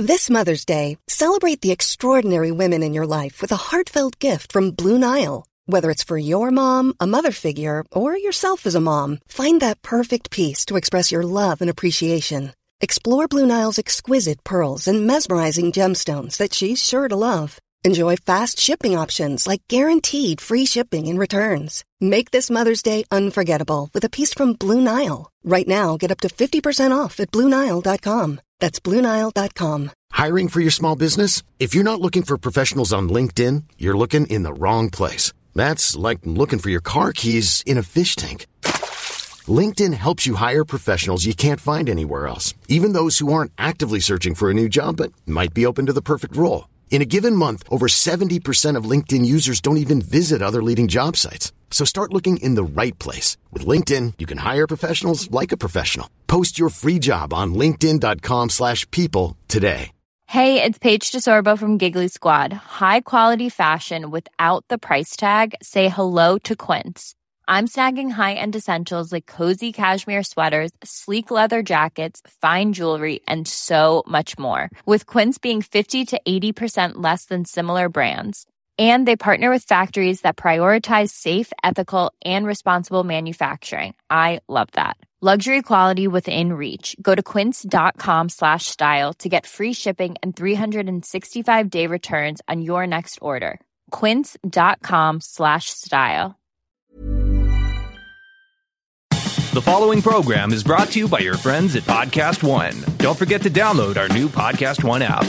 This Mother's Day, celebrate the extraordinary women in your life with a heartfelt gift from Blue Nile. Whether it's for your mom, a mother figure, or yourself as a mom, find that perfect piece to express your love and appreciation. Explore Blue Nile's exquisite pearls and mesmerizing gemstones that she's sure to love. Enjoy fast shipping options like guaranteed free shipping and returns. Make this Mother's Day unforgettable with a piece from Blue Nile. Right now, get up to 50% off at BlueNile.com. That's BlueNile.com. Hiring for your small business? If you're not looking for professionals on LinkedIn, you're looking in the wrong place. That's like looking for your car keys in a fish tank. LinkedIn helps you hire professionals you can't find anywhere else, even those who aren't actively searching for a new job but might be open to the perfect role. In a given month, over 70% of LinkedIn users don't even visit other leading job sites. So start looking in the right place. With LinkedIn, you can hire professionals like a professional. Post your free job on linkedin.com/people today. Hey, it's Paige DeSorbo from Giggly Squad. High quality fashion without the price tag. Say hello to Quince. I'm snagging high-end essentials like cozy cashmere sweaters, sleek leather jackets, fine jewelry, and so much more. With Quince being 50 to 80% less than similar brands. And they partner with factories that prioritize safe, ethical, and responsible manufacturing. I love that. Luxury quality within reach. Go to quince.com/style to get free shipping and 365-day returns on your next order. Quince.com/style. The following program is brought to you by your friends at Podcast One. Don't forget to download our new Podcast One app.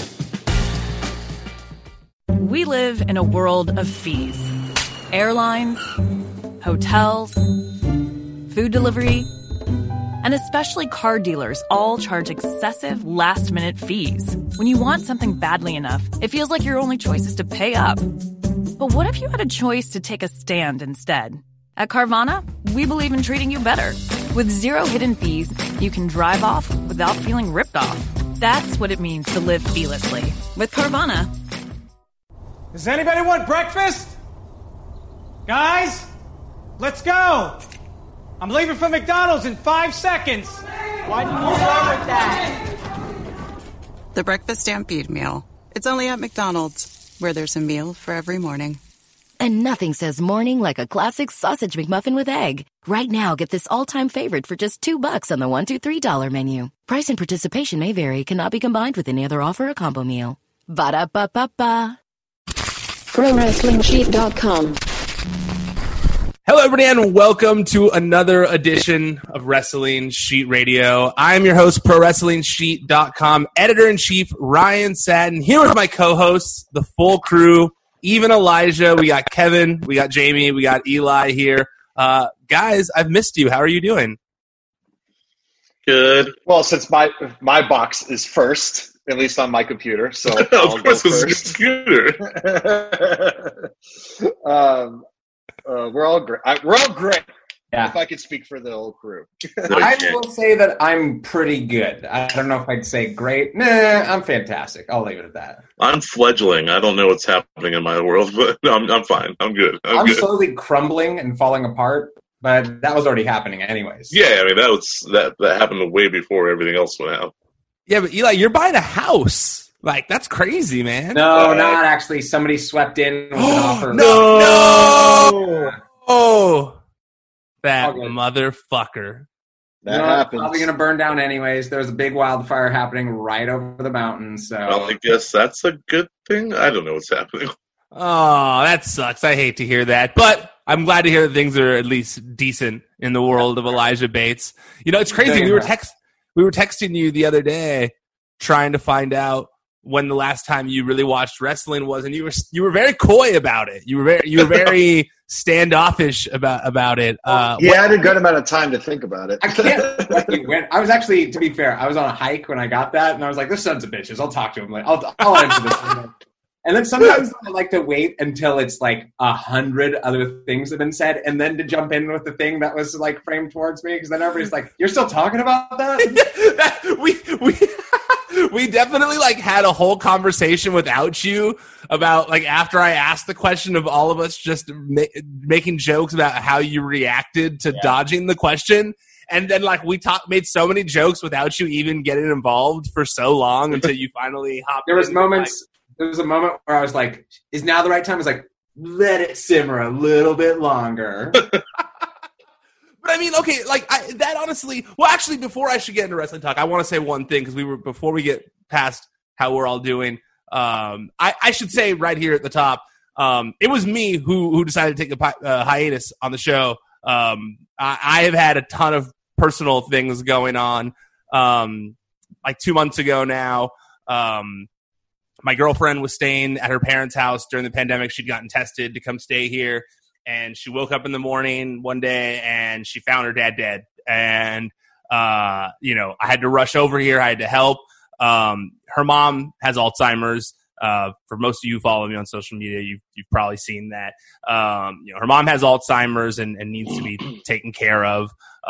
We live in a world of fees. Airlines, hotels, food delivery, and especially car dealers all charge excessive last-minute fees. When you want something badly enough, it feels like your only choice is to pay up. But what if you had a choice to take a stand instead? At Carvana, we believe in treating you better. With zero hidden fees, you can drive off without feeling ripped off. That's what it means to live fearlessly with Carvana. Does anybody want breakfast? Guys, let's go. I'm leaving for McDonald's in 5 seconds. Why didn't you start with that? The Breakfast Stampede Meal. It's only at McDonald's, where there's a meal for every morning. And nothing says morning like a classic sausage McMuffin with egg. Right now, get this all-time favorite for just $2 on the $1, $2, $3 menu. Price and participation may vary. Cannot be combined with any other offer or combo meal. Ba-da-ba-ba-ba. ProWrestlingSheet.com. Hello, everybody, and welcome to another edition of Wrestling Sheet Radio. I'm your host, ProWrestlingSheet.com, Editor-in-Chief Ryan Satin, here with my co-hosts, the full crew, even Elijah. We got Kevin, we got Jamie, we got Eli here. Guys, I've missed you. How are you doing? Good. Well, since my box is first, at least on my computer, so of course it's a computer. We're all great. We're all great. Yeah. If I could speak for the whole crew. I will say that I'm pretty good. I don't know if I'd say great. Nah, I'm fantastic. I'll leave it at that. I'm fledgling. I don't know what's happening in my world, but I'm fine. I'm good. I'm good. Slowly crumbling and falling apart, but that was already happening anyways. Yeah, I mean that happened way before everything else went out. Yeah, but Eli, you're buying a house. Like, that's crazy, man. No, not actually. Somebody swept in with an offer. No! Oh, that motherfucker. That happens. Probably going to burn down anyways. There's a big wildfire happening right over the mountain. So well, I guess that's a good thing. I don't know what's happening. Oh, that sucks. I hate to hear that. But I'm glad to hear that things are at least decent in the world of Elijah Bates. You know, it's crazy. We were texting you the other day trying to find out when the last time you really watched wrestling was, and you were very coy about it. You were very standoffish about it. He had a good amount of time to think about it. I can't let you win. I was actually, to be fair, I was on a hike when I got that, and I was like, "This son's of bitches." I'll talk to him. Like, I'll answer this. And then sometimes I like to wait until it's like 100 other things have been said, and then to jump in with the thing that was like framed towards me, because then everybody's like, "You're still talking about that?" We definitely like had a whole conversation without you about like after I asked the question of all of us just making jokes about how you reacted to dodging the question. And then like we made so many jokes without you even getting involved for so long until you finally hopped in. There was a moment where I was like, is now the right time? I was like, let it simmer a little bit longer. But I mean, okay, like that honestly, well, actually, before I should get into wrestling talk, I want to say one thing because before we get past how we're all doing, I should say right here at the top, it was me who decided to take a hiatus on the show. I have had a ton of personal things going on. Like 2 months ago now, my girlfriend was staying at her parents' house during the pandemic. She'd gotten tested to come stay here. And she woke up in the morning one day and she found her dad dead. And, I had to rush over here. I had to help. Her mom has Alzheimer's. For most of you who follow me on social media, you've probably seen that. Her mom has Alzheimer's and needs to be taken care of.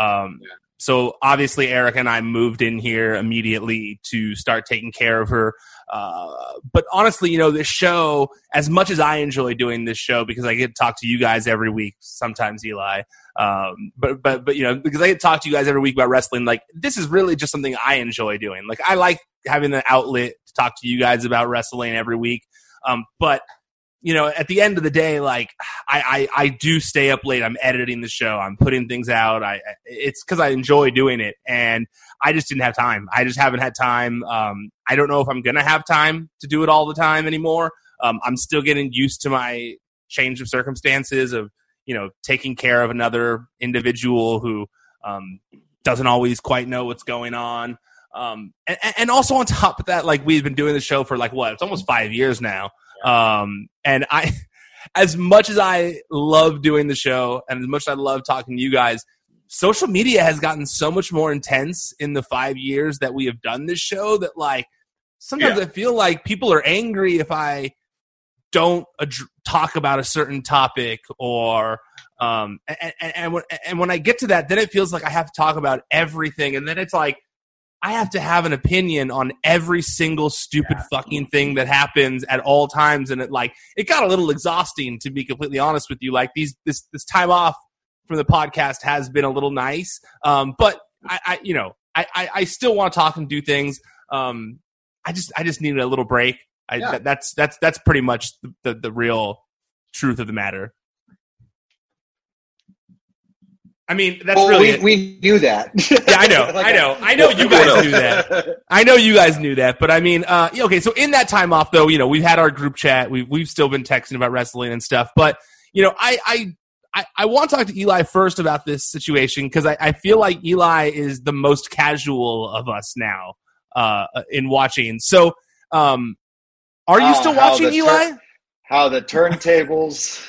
So obviously Eric and I moved in here immediately to start taking care of her. But honestly, this show, as much as I enjoy doing this show because I get to talk to you guys every week, sometimes Eli, but because I get to talk to you guys every week about wrestling, like this is really just something I enjoy doing. Like I like having the outlet to talk to you guys about wrestling every week. But at the end of the day, like I do stay up late. I'm editing the show. I'm putting things out. It's because I enjoy doing it, and I just didn't have time. I just haven't had time. I don't know if I'm gonna have time to do it all the time anymore. I'm still getting used to my change of circumstances of taking care of another individual who doesn't always quite know what's going on. And also on top of that, like we've been doing the show for it's almost 5 years now. And as much as I love doing the show and as much as I love talking to you guys, social media has gotten so much more intense in the 5 years that we have done this show that sometimes I feel like people are angry if I don't talk about a certain topic or, and when I get to that, then it feels like I have to talk about everything. And then it's like, I have to have an opinion on every single stupid fucking thing that happens at all times. And it got a little exhausting, to be completely honest with you. Like this time off from the podcast has been a little nice. But I still want to talk and do things. I just needed a little break. That's pretty much the real truth of the matter. I mean, that's we knew that. Yeah, I know you guys knew that. I know you guys knew that, but I mean, okay. So in that time off, though, we've had our group chat. We've still been texting about wrestling and stuff. But I want to talk to Eli first about this situation because I feel like Eli is the most casual of us now in watching. So, are you still watching, Eli? How the turntables.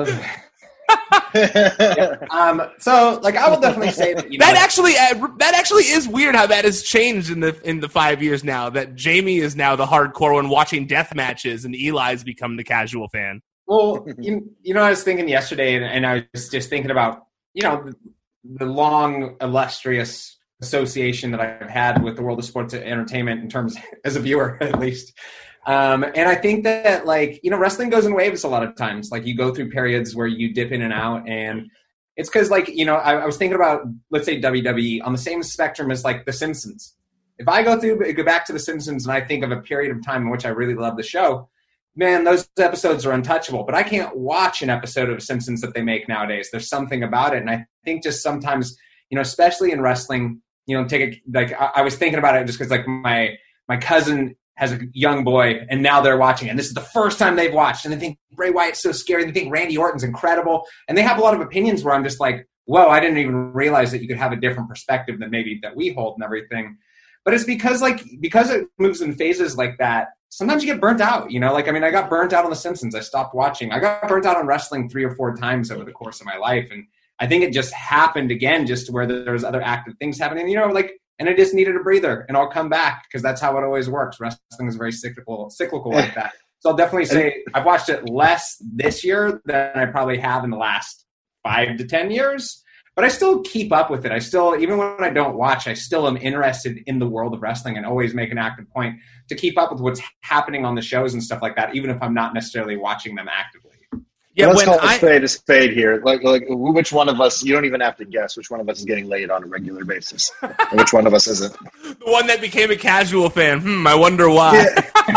So I will definitely say that that actually is weird how that has changed in the 5 years now that Jamie is now the hardcore one watching death matches and Eli's become the casual fan. Well, I was thinking yesterday and I was just thinking about the long illustrious association that I've had with the world of sports entertainment in terms as a viewer at least. And I think that wrestling goes in waves a lot of times. Like you go through periods where you dip in and out, and it's because I was thinking about, let's say WWE on the same spectrum as The Simpsons. If I go back to The Simpsons and I think of a period of time in which I really love the show, man, those episodes are untouchable. But I can't watch an episode of The Simpsons that they make nowadays. There's something about it. And I think just sometimes, especially in wrestling, I was thinking about it just because my cousin has a young boy, and now they're watching, and this is the first time they've watched, and they think Bray Wyatt's so scary, and they think Randy Orton's incredible, and they have a lot of opinions where I'm just like, whoa, I didn't even realize that you could have a different perspective than maybe that we hold and everything. But it's because it moves in phases like that, sometimes you get burnt out, I got burnt out on The Simpsons. I stopped watching. I got burnt out on wrestling 3 or 4 times over the course of my life, and I think it just happened again just to where there's other active things happening, and I just needed a breather, and I'll come back because that's how it always works. Wrestling is very cyclical like that. So I'll definitely say I've watched it less this year than I probably have in the last 5 to 10 years, but I still keep up with it. I still, even when I don't watch, I still am interested in the world of wrestling and always make an active point to keep up with what's happening on the shows and stuff like that, even if I'm not necessarily watching them actively. Yeah, let's call a spade here. Like, which one of us? You don't even have to guess which one of us is getting laid on a regular basis, and which one of us isn't. The one that became a casual fan. I wonder why.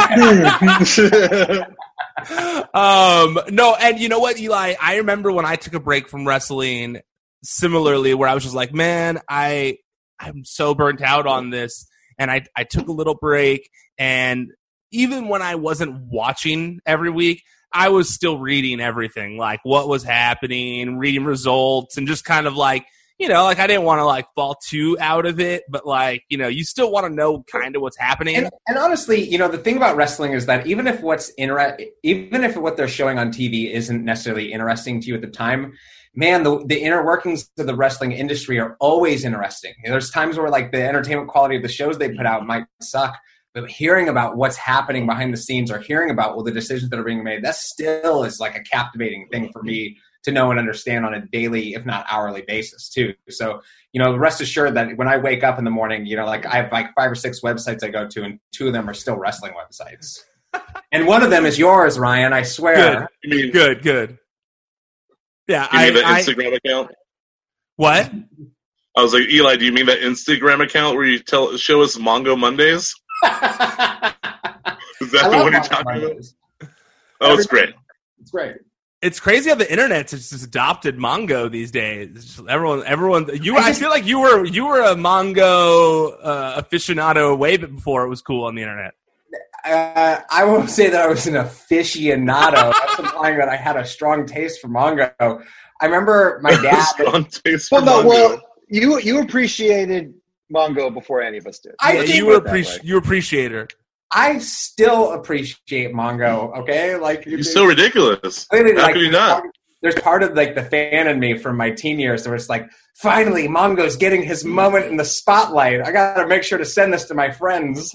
No, and you know what, Eli? I remember when I took a break from wrestling, similarly, where I was just like, man, I'm so burnt out on this, and I took a little break, and even when I wasn't watching every week, I was still reading everything, like what was happening, reading results, and just kind of like, you know, like I didn't want to like fall too out of it, but like, you know, you still want to know kind of what's happening. And honestly, you know, the thing about wrestling is that even if what they're showing on TV isn't necessarily interesting to you at the time, man, the inner workings of the wrestling industry are always interesting. There's times where like the entertainment quality of the shows they put out might suck, but hearing about what's happening behind the scenes or hearing about the decisions that are being made, that still is like a captivating thing for me to know and understand on a daily, if not hourly basis too. So, you know, rest assured that when I wake up in the morning, you know, like I have like 5 or 6 websites I go to, and 2 of them are still wrestling websites. And one of them is yours, Ryan, I swear. Good. Yeah. You mean the Instagram account? What? I was like, Eli, do you mean that Instagram account where you show us Mongo Mondays? Is that the one you're talking about? Oh, it's great. It's great. It's crazy how the internet's just adopted Mongo these days. It's just everyone. I feel like you were a Mongo aficionado way before it was cool on the internet. I won't say that I was an aficionado. That's implying that I had a strong taste for Mongo. I remember my dad. Strong taste for Mongo. Well, you appreciated Mongo before any of us did. You appreciate her. I still appreciate Mongo, okay? Like you're so ridiculous. How like, can you not? There's part of like the fan in me from my teen years where it's like, finally, Mongo's getting his moment in the spotlight. I got to make sure to send this to my friends.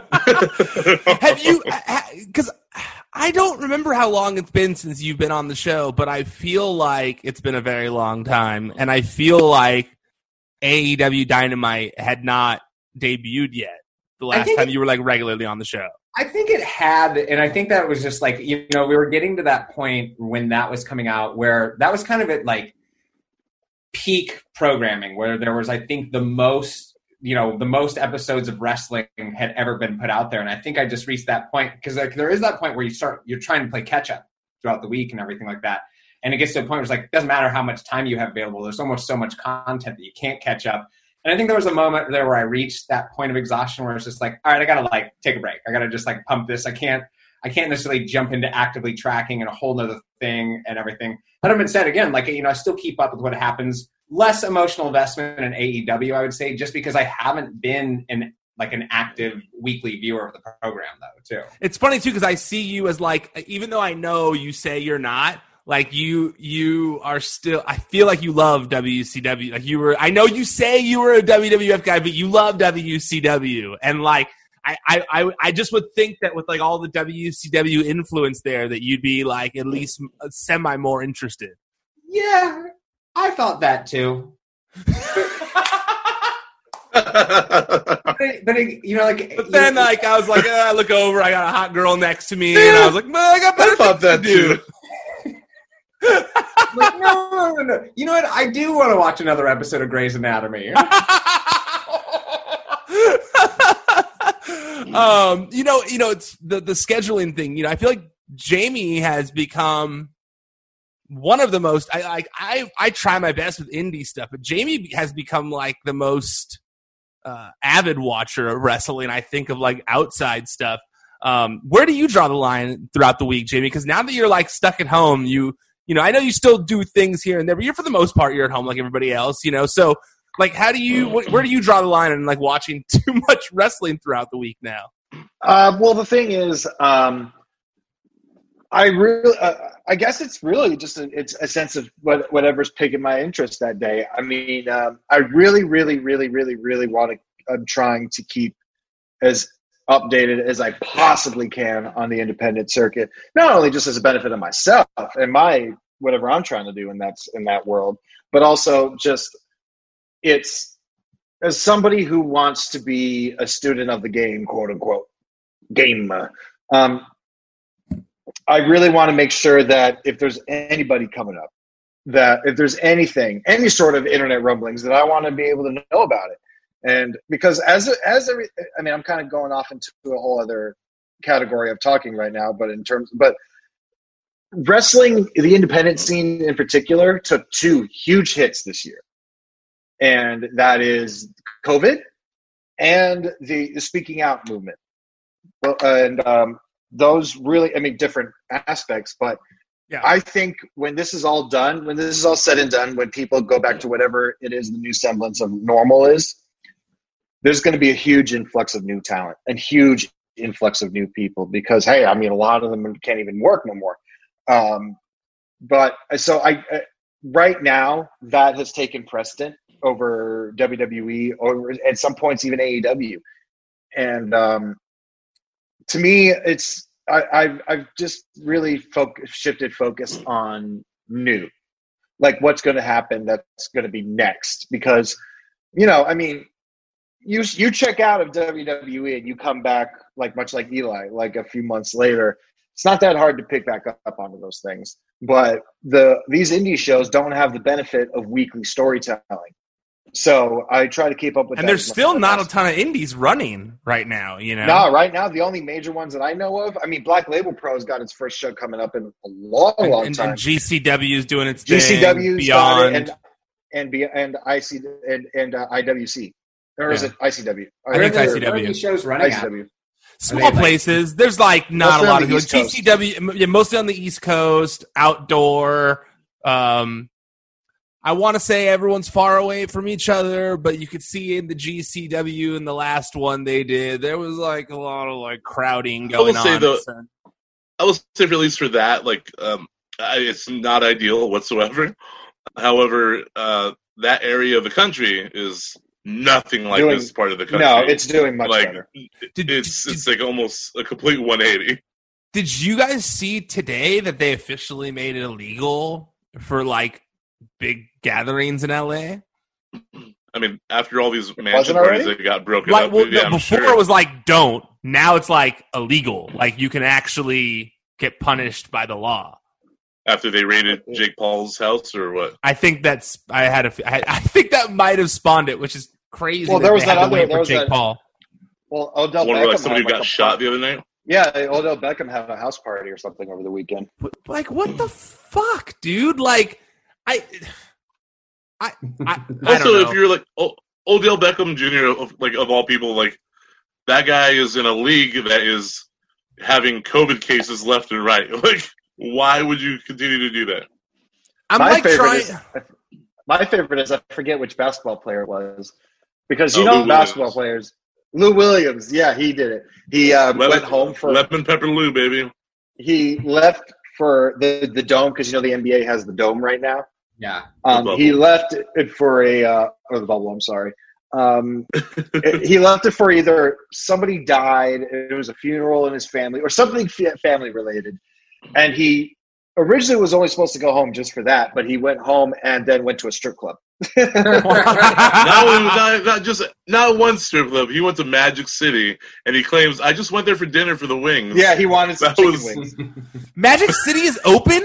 Have you? Because I don't remember how long it's been since you've been on the show, but I feel like it's been a very long time, and I feel like AEW Dynamite had not debuted yet. The last time you were like regularly on the show. I think it had, and I think that was just like, you know, we were getting to that point when that was coming out where that was kind of at like peak programming where there was, I think, the most episodes of wrestling had ever been put out there. And I think I just reached that point because like there is that point where you're trying to play catch up throughout the week and everything like that. And it gets to a point where it's like, it doesn't matter how much time you have available. There's almost so much content that you can't catch up. And I think there was a moment there where I reached that point of exhaustion where it's just like, all right, I got to like take a break. I got to just like pump this. I can't necessarily jump into actively tracking and a whole nother thing and everything. That having been said, again, like, you know, I still keep up with what happens. Less emotional investment in AEW, I would say, just because I haven't been an active weekly viewer of the program, though, too. It's funny, too, because I see you as like, even though I know you say you're not, like you are still. I feel like you love WCW. Like you were. I know you say you were a WWF guy, but you love WCW, and like I just would think that with like all the WCW influence there, that you'd be like at least semi more interested. Yeah, I thought that too. But you know, like. But then, like, I was like, I look over, I got a hot girl next to me, and I was like, well, I got better things to do. Like, no. You know what? I do want to watch another episode of Grey's Anatomy. You know, it's the scheduling thing. You know, I feel like Jamie has become one of the most. I try my best with indie stuff, but Jamie has become like the most avid watcher of wrestling. I think of like outside stuff. Where do you draw the line throughout the week, Jamie? Because now that you're like stuck at home, you know, I know you still do things here and there, but you're for the most part, you're at home like everybody else, you know? So, like, where do you draw the line in, like, watching too much wrestling throughout the week now? Well, the thing is, I guess it's really just it's a sense of whatever's piquing my interest that day. I mean, I really, really, really, really, really I'm trying to keep as updated as I possibly can on the independent circuit, not only just as a benefit of myself and my whatever I'm trying to do in that world, but also just it's as somebody who wants to be a student of the game, quote unquote, game. I really want to make sure that if there's anybody coming up, that if there's anything, any sort of internet rumblings, that I want to be able to know about it. And because I'm kind of going off into a whole other category of talking right now, but wrestling, the independent scene in particular, took 2 huge hits this year. And that is COVID and the speaking out movement. And those really, different aspects, but yeah. I think when this is all done, when this is all said and done, when people go back to whatever it is the new semblance of normal is, there's going to be a huge influx of new talent and huge influx of new people because, hey, a lot of them can't even work no more. But so right now that has taken precedent over WWE, or at some points even AEW. And to me, I've just really shifted focus on new, like what's going to happen. That's going to be next because, you check out of WWE and you come back much like Eli, like a few months later. It's not that hard to pick back up onto those things, but these indie shows don't have the benefit of weekly storytelling. So I try to keep up with that. And there's still not a ton of indies running right now, No, right now, the only major ones that I know of, Black Label Pro's got its first show coming up in a long time. And GCW is doing its thing. GCW's Beyond. And IWC. Or is it ICW? I think ICW. Where are these shows running ICW. at? Small places. There's not a lot of GCW, mostly on the East Coast, outdoor. I want to say everyone's far away from each other, but you could see in the GCW in the last one they did, there was a lot of crowding going on. I will say, at least for that, it's not ideal whatsoever. However, that area of the country is nothing like this part of the country. No, it's doing much better. It's almost a complete 180. Did you guys see today that they officially made it illegal for big gatherings in LA? After all these mansion parties that got broken up. Before it was don't. Now it's illegal. You can actually get punished by the law. After they raided Jake Paul's house, or what? I think I think that might have spawned it, which is crazy. Well, there was that other Jake Paul. Well, Odell Beckham, somebody who got shot the other night. Yeah, Odell Beckham had a house party or something over the weekend. What the fuck, dude? I also, if you're Odell Beckham Jr., of all people, that guy is in a league that is having COVID cases left and right. Why would you continue to do that? My favorite is I forget which basketball player it was, because basketball players. Lou Williams, yeah, he did it. He went home for lemon pepper Lou, baby. He left for the dome because the NBA has the dome right now. Yeah. He left it for or the bubble. I'm sorry. He left it for either somebody died, it was a funeral in his family, or something family related. And he originally was only supposed to go home just for that, but he went home and then went to a strip club. not one strip club. He went to Magic City, and he claims, I just went there for dinner for the wings. Yeah, he wanted some chicken wings. Magic City is open?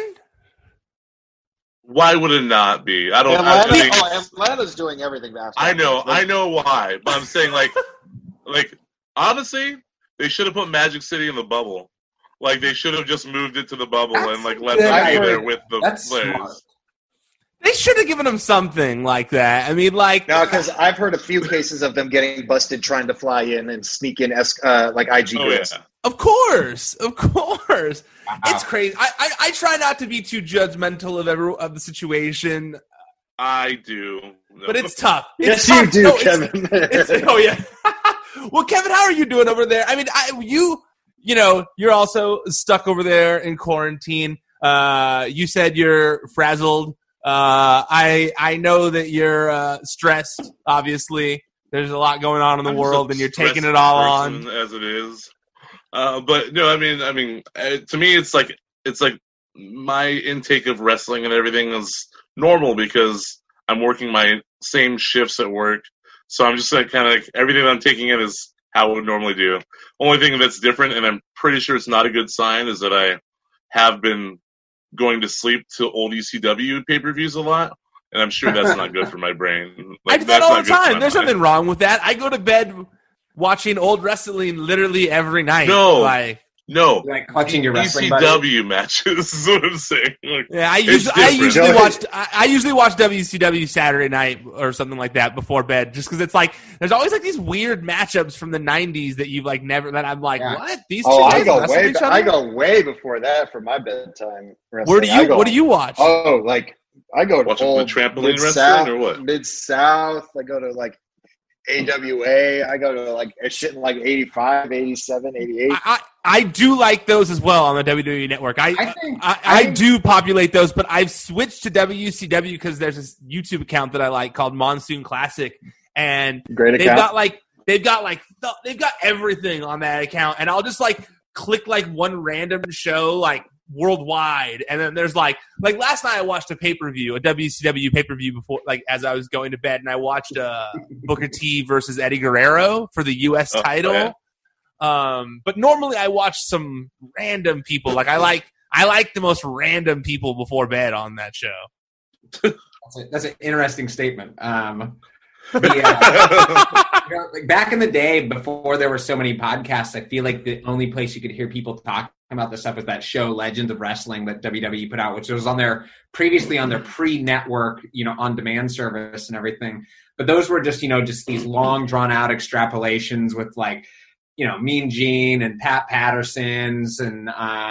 Why would it not be? Atlanta's doing everything basketball. I know why, but I'm saying honestly, they should have put Magic City in the bubble. They should have just moved it to the bubble and let them be there with the players. Smart. They should have given them something like that. No, because I've heard a few cases of them getting busted trying to fly in and sneak in IG goods. Yeah. Of course. Wow. It's crazy. I try not to be too judgmental of the situation. I do, but it's tough. Yes, you do, Kevin. Oh yeah. Well, Kevin, how are you doing over there? You're also stuck over there in quarantine. You said you're frazzled. I know that you're stressed. Obviously, there's a lot going on in the world, and you're taking it all on as it is. But no, to me, it's like my intake of wrestling and everything is normal because I'm working my same shifts at work. So I'm just everything that I'm taking in is how I would normally do. Only thing that's different, and I'm pretty sure it's not a good sign, is that I have been going to sleep to old ECW pay-per-views a lot, and I'm sure that's not good for my brain. I do that all the time. There's nothing wrong with that. I go to bed watching old wrestling literally every night. No, like clutching your wrestling ECW matches is what I'm saying. Like, yeah, I usually watch WCW Saturday night or something like that before bed, just because it's like there's always like these weird matchups from the '90s that you've like never. That I'm like, what? These two guys wrestle each other? I go way before that for my bedtime wrestling. What do you watch? Oh, like I go to old trampoline wrestling or what? Mid-South. I go to like AWA. I go to like shit in like 85, 87, 88. I do like those as well on the WWE Network. I do populate those, but I've switched to WCW because there's this YouTube account that I like called Monsoon Classic, and they've got everything on that account, and I'll just like click like one random show like worldwide, and then there's like last night I watched a pay-per-view, a WCW pay-per-view before, like as I was going to bed, and I watched Booker T versus Eddie Guerrero for the U.S. title. Yeah. But normally I watch some random people. Like I like the most random people before bed on that show. That's an interesting statement. Like back in the day, before there were so many podcasts, I feel like the only place you could hear people talking about this stuff was that show Legends of Wrestling that WWE put out, which was previously on their pre-network, on-demand service and everything. But those were just these long, drawn-out extrapolations with like, Mean Gene and Pat Patterson's and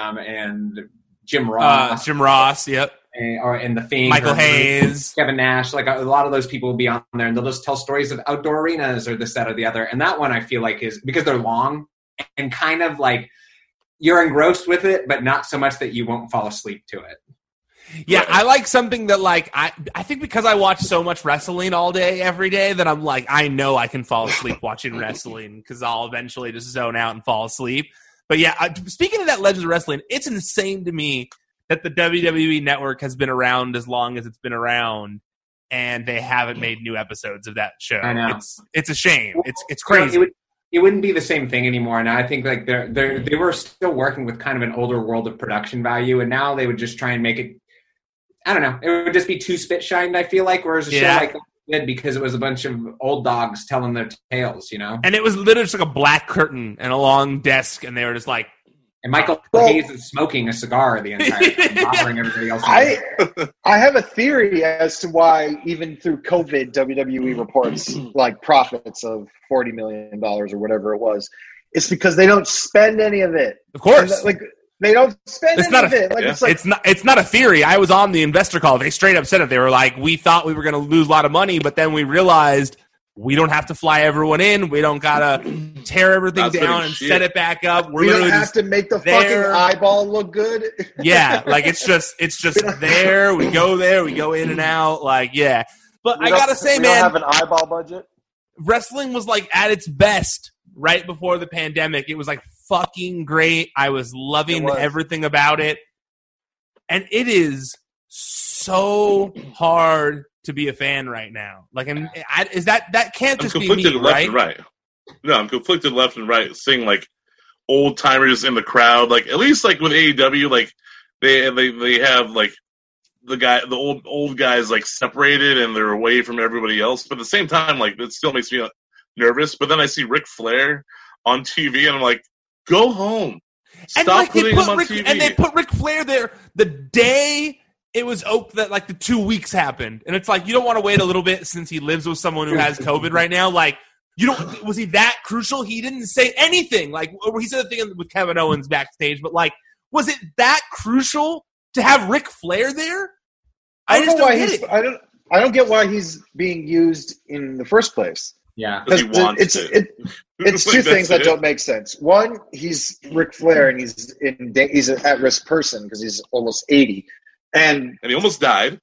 Jim Ross. Yep. And the Fiend, Michael Hayes, Kevin Nash, like a lot of those people will be on there, and they'll just tell stories of outdoor arenas or this, that, or the other. And that one I feel like is because they're long and kind of like you're engrossed with it, but not so much that you won't fall asleep to it. Yeah, I like something that like I think because I watch so much wrestling all day, every day, that I'm like, I know I can fall asleep watching wrestling because I'll eventually just zone out and fall asleep. But yeah, speaking of that Legends of Wrestling, it's insane to me that the WWE Network has been around as long as it's been around, and they haven't made new episodes of that show. I know. It's a shame. It's crazy. It wouldn't be the same thing anymore. And I think like they were still working with kind of an older world of production value, and now they would just try and make it. I don't know. It would just be too spit shined, I feel like, whereas a show like that did because it was a bunch of old dogs telling their tales, And it was literally just like a black curtain and a long desk, and they were just like. And Michael Hayes is smoking a cigar the entire time, bothering everybody else. I have a theory as to why, even through COVID, WWE reports like profits of $40 million or whatever it was. It's because they don't spend any of it. Of course. They don't spend any of it. It's not a theory. I was on the investor call. They straight up said it. They were like, we thought we were going to lose a lot of money, but then we realized we don't have to fly everyone in. We don't got to tear everything down and set it back up. We don't have to make the fucking eyeball look good. Yeah, like it's just there. We go in and out. Like, yeah. But I got to say, man. We don't have an eyeball budget. Wrestling was like at its best right before the pandemic. It was like fucking great. I was loving everything about it. And it is so hard to be a fan right now. Like, is that can't just be me, left and right? No, I'm conflicted left and right, seeing like old timers in the crowd. Like at least like with AEW, like they have like the old guys like separated and they're away from everybody else. But at the same time, like it still makes me nervous. But then I see Ric Flair on TV, and I'm like, go home. Stop putting him on TV. And they put Ric Flair there the day it was that like the 2 weeks happened, and it's like you don't want to wait a little bit since he lives with someone who has COVID right now. Like, was he that crucial? He didn't say anything. Like, he said the thing with Kevin Owens backstage, but like, was it that crucial to have Ric Flair there? I just don't get it. I don't get why he's being used in the first place. Yeah, it's two things that don't make sense. One, he's Ric Flair, and he's an at-risk person because he's almost 80. And he almost died.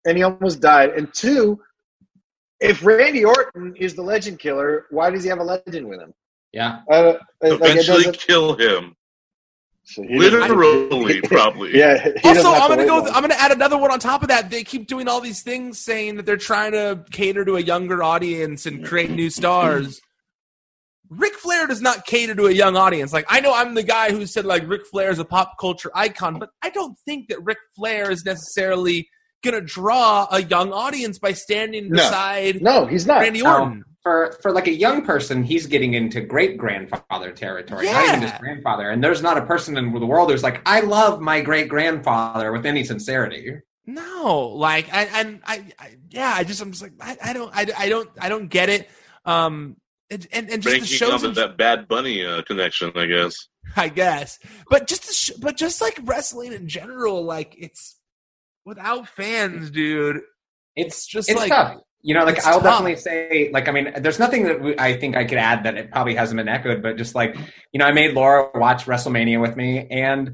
And two, if Randy Orton is the legend killer, why does he have a legend with him? Yeah. Eventually kill him. So literally, probably. Yeah. Also, I'm gonna add another one on top of that. They keep doing all these things saying that they're trying to cater to a younger audience and create new stars. Ric Flair does not cater to a young audience. Like, I know I'm the guy who said, like, Ric Flair is a pop culture icon, but I don't think that Ric Flair is necessarily going to draw a young audience by standing beside he's not. Randy Orton. For like a young person, he's getting into great-grandfather territory, not even his grandfather. And there's not a person in the world who's like, I love my great-grandfather with any sincerity. No, like, I'm just like, I don't get it. And just Ranking the shows up that Bad Bunny connection, I guess. But just like wrestling in general, like, it's without fans, dude. It's like tough. You know, like, I'll definitely say, like, I mean, there's nothing that I think I could add that it probably hasn't been echoed, but just like, you know, I made Laura watch WrestleMania with me, and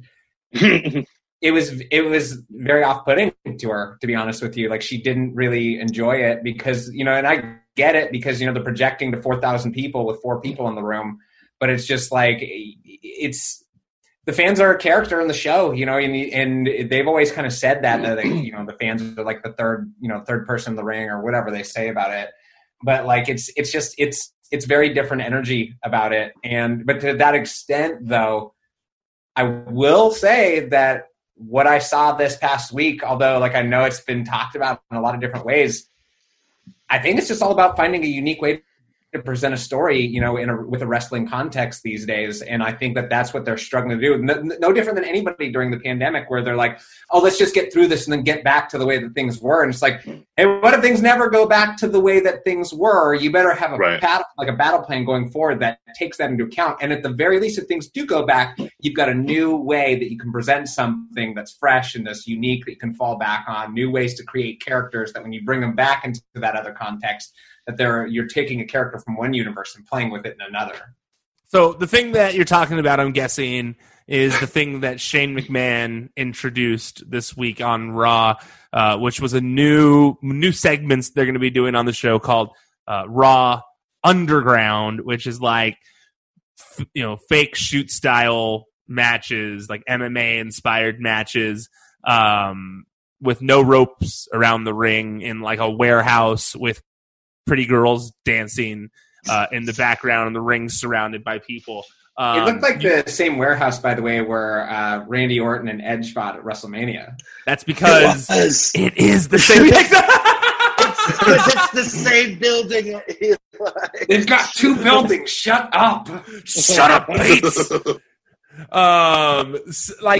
it was very off-putting to her, to be honest with you. Like, she didn't really enjoy it because, you know, and I get it because, you know, they're projecting to 4,000 people with 4 people in the room, but it's just like, the fans are a character in the show, you know, and they've always kind of said that you know, the fans are like the third person in the ring or whatever they say about it. But like, it's very different energy about it. But to that extent though, I will say that what I saw this past week, although like I know it's been talked about in a lot of different ways, I think it's just all about finding a unique way to present a story, you know, with a wrestling context these days. And I think that that's what they're struggling to do. No different than anybody during the pandemic, where they're like, oh, let's just get through this and then get back to the way that things were. And it's like, hey, what if things never go back to the way that things were? You better have a battle plan going forward that takes that into account. And at the very least, if things do go back, you've got a new way that you can present something that's fresh and that's unique that you can fall back on, new ways to create characters that when you bring them back into that other context, that you're taking a character from one universe and playing with it in another. So the thing that you're talking about, I'm guessing, is the thing that Shane McMahon introduced this week on Raw, which was a new segments they're going to be doing on the show called Raw Underground, which is like, you know, fake shoot style matches, like MMA inspired matches, with no ropes around the ring in like a warehouse with pretty girls dancing in the background and the ring surrounded by people. It looked like the same warehouse, by the way, where Randy Orton and Edge fought at WrestleMania. That's because it is the same. It's the same building. They've got 2 buildings. Shut up. Shut up, Bates. Like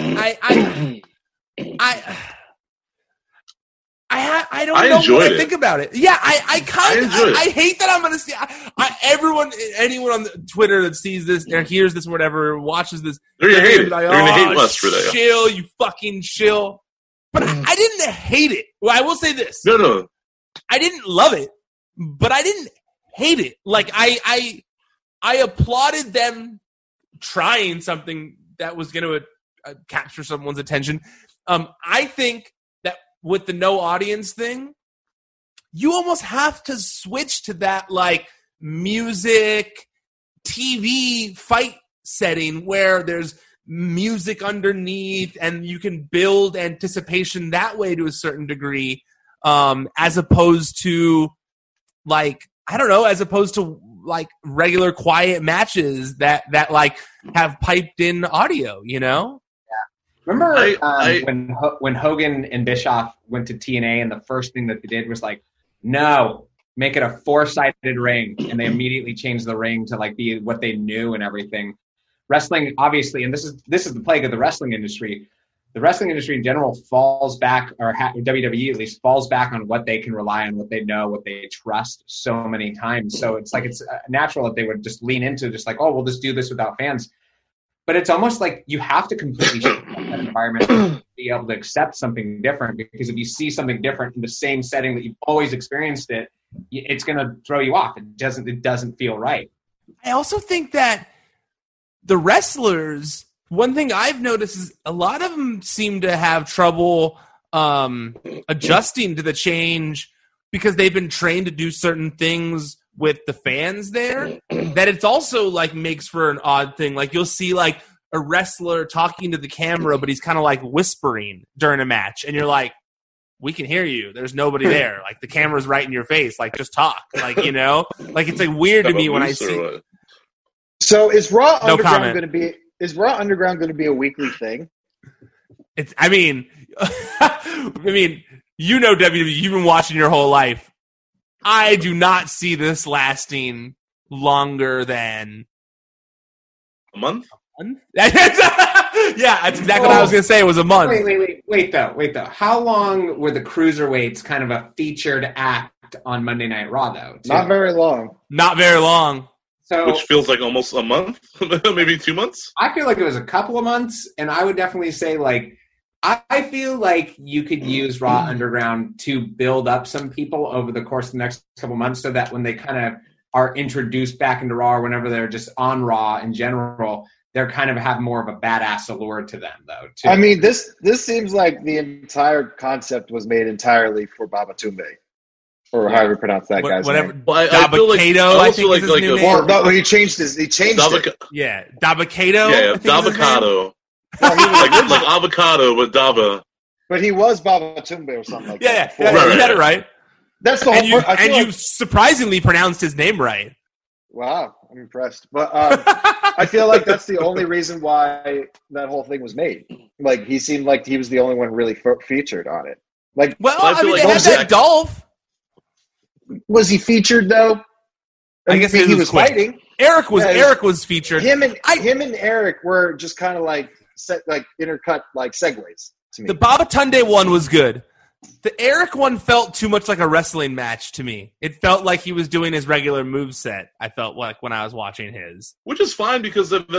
I don't know what I think about it. Yeah, I hate that I'm going to see anyone on Twitter that sees this or hears this or whatever, watches this, they're going to hate it. They're going to hate us for that. Chill, you fucking chill. But I didn't hate it. Well, I will say this. No. I didn't love it, but I didn't hate it. Like I applauded them trying something that was going to capture someone's attention. I think with the no audience thing, you almost have to switch to that like music TV fight setting where there's music underneath and you can build anticipation that way to a certain degree, as opposed to like, I don't know, as opposed to like regular quiet matches that like have piped in audio, you know? Remember when Hogan and Bischoff went to TNA and the first thing that they did was like, no, make it a 4-sided ring. And they immediately changed the ring to like be what they knew and everything. Wrestling, obviously, and this is the plague of the wrestling industry. The wrestling industry in general falls back, or WWE at least, falls back on what they can rely on, what they know, what they trust so many times. So it's like it's natural that they would just lean into just like, oh, we'll just do this without fans. But it's almost like you have to completely change that environment to be able to accept something different, because if you see something different in the same setting that you've always experienced it, it's going to throw you off. It doesn't feel right. I also think that the wrestlers, one thing I've noticed is a lot of them seem to have trouble adjusting to the change because they've been trained to do certain things with the fans there, that it's also like makes for an odd thing. Like you'll see like a wrestler talking to the camera, but he's kind of like whispering during a match. And you're like, we can hear you. There's nobody there. Like the camera's right in your face. Like just talk, like, you know, like it's like weird to me when I see, So is Raw No Underground comment. going to be? Is Raw Underground going to be a weekly thing? It's. I mean, you know WWE. You've been watching your whole life. I do not see this lasting longer than a month. Yeah, that's exactly what I was going to say. It was a month. Wait though. How long were the Cruiserweights kind of a featured act on Monday Night Raw though? Too? Not very long. Not very long. So, which feels like almost a month, maybe 2 months. I feel like it was a couple of months, and I would definitely say like I feel like you could use Raw Underground to build up some people over the course of the next couple of months, so that when they kind of are introduced back into Raw, or whenever they're just on Raw in general, they're kind of have more of a badass allure to them, though. Too. I mean, this seems like the entire concept was made entirely for Babatunde, or however you pronounce that guy's name. Well, I feel like, I think is his new name. Well, no, he changed it. Yeah, Dabakato. Yeah, Davocado. like avocado, but Dava. But he was Babatunde or something like that. Yeah, you had it right. That's the whole. You surprisingly pronounced his name right. Wow, I'm impressed. But I feel like that's the only reason why that whole thing was made. Like, he seemed like he was the only one really featured on it. Like, well, I mean, they had that Dolph. Was he featured though? I guess he was fighting. Eric was featured. Him and Eric were just kind of like intercut like segues to me. The Babatunde one was good. The Eric one felt too much like a wrestling match to me. It felt like he was doing his regular moveset. I felt like when I was watching his, which is fine because then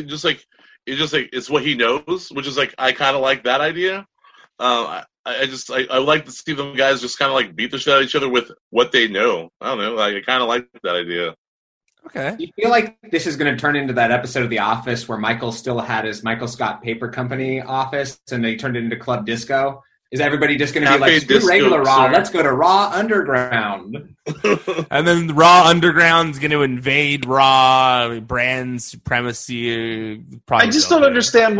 it's what he knows, which is like I kind of like that idea. I like to see them guys just kind of like beat the shit out of each other with what they know. I don't know, like I kind of like that idea. Okay. You feel like this is going to turn into that episode of The Office where Michael still had his Michael Scott Paper Company office and they turned it into Club Disco? Is everybody just going to be like, screw regular Raw, let's go to Raw Underground? And then Raw Underground's going to invade Raw, brand supremacy. I just don't understand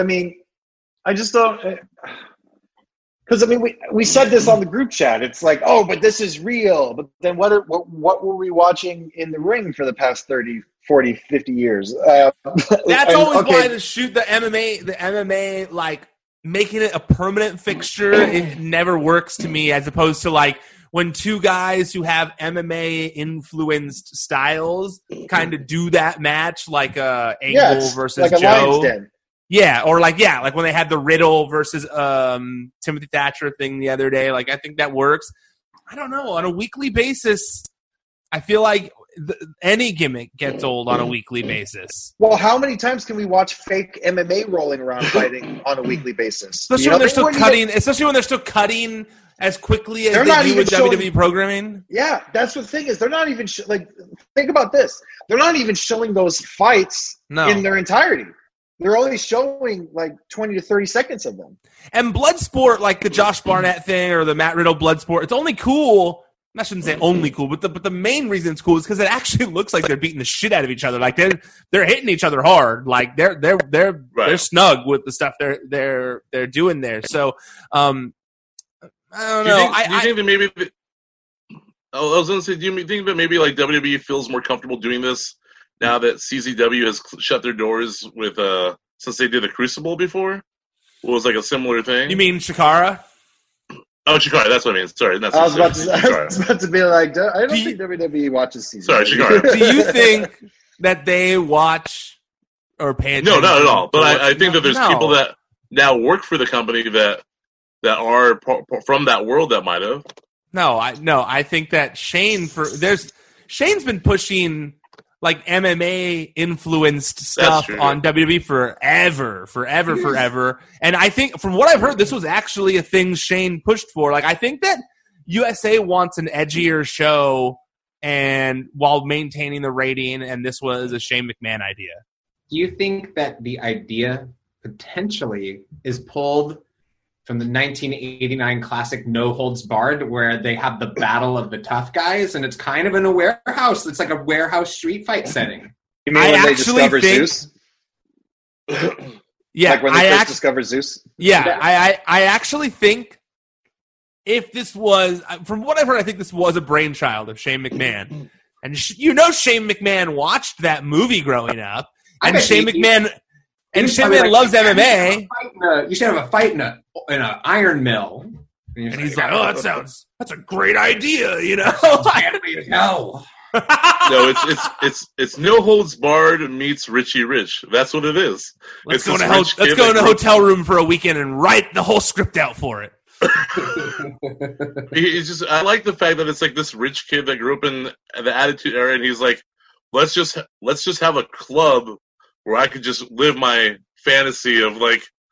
I just don't... Because, we said this on the group chat. It's like, oh, but this is real. But then what were we watching in the ring for the past 30, 40, 50 years? That's always why to shoot the MMA, like, making it a permanent fixture, it never works to me, as opposed to, like, when two guys who have MMA-influenced styles kind of do that match, like Angle versus like Joe. Yeah, or like when they had the Riddle versus Timothy Thatcher thing the other day. Like, I think that works. I don't know. On a weekly basis, I feel like any gimmick gets old on a weekly basis. Well, how many times can we watch fake MMA rolling around fighting on a weekly basis? Especially when they're still cutting as quickly as they do with WWE programming. Yeah, that's the thing is they're not even think about this. They're not even showing those fights in their entirety. They're only showing like 20 to 30 seconds of them. And Bloodsport, like the Josh Barnett thing or the Matt Riddle Bloodsport, it's only cool. I shouldn't say only cool, but the main reason it's cool is because it actually looks like they're beating the shit out of each other. Like they're hitting each other hard. Like they're snug with the stuff they're doing there. So I don't know. Do you think that maybe? I was going to say, do you think that maybe like WWE feels more comfortable doing this now that CZW has shut their doors with since they did the Crucible before? It was like a similar thing. You mean Chikara? Oh, Chikara, that's what I mean. Sorry. I was about to be like, I don't think WWE watches CZW. Sorry, Chikara. Do you think that they watch or pay attention? No, not at all. But I think that there's people that now work for the company that are from that world that might have. No, I think that Shane's been pushing like MMA influenced stuff on WWE forever. And I think from what I've heard, this was actually a thing Shane pushed for. Like, I think that USA wants an edgier show and while maintaining the rating, and this was a Shane McMahon idea. Do you think that the idea potentially is pulled from the 1989 classic No Holds Barred, where they have the battle of the tough guys, and it's kind of in a warehouse. It's like a warehouse street fight setting. You mean when they discover Zeus? Yeah, like when they first discover Zeus? Yeah, I actually think if this was, from what I've heard, I think this was a brainchild of Shane McMahon. And Shane McMahon watched that movie growing up. And Shane McMahon loves MMA. You should have a fight in an iron mill. And he's like, oh, that's a great idea, No. No, it's No Holds Barred meets Richie Rich. That's what it is. Let's go in a hotel room for a weekend and write the whole script out for it. I like the fact that it's like this rich kid that grew up in the Attitude Era, and he's like, let's just have a club where I could just live my fantasy of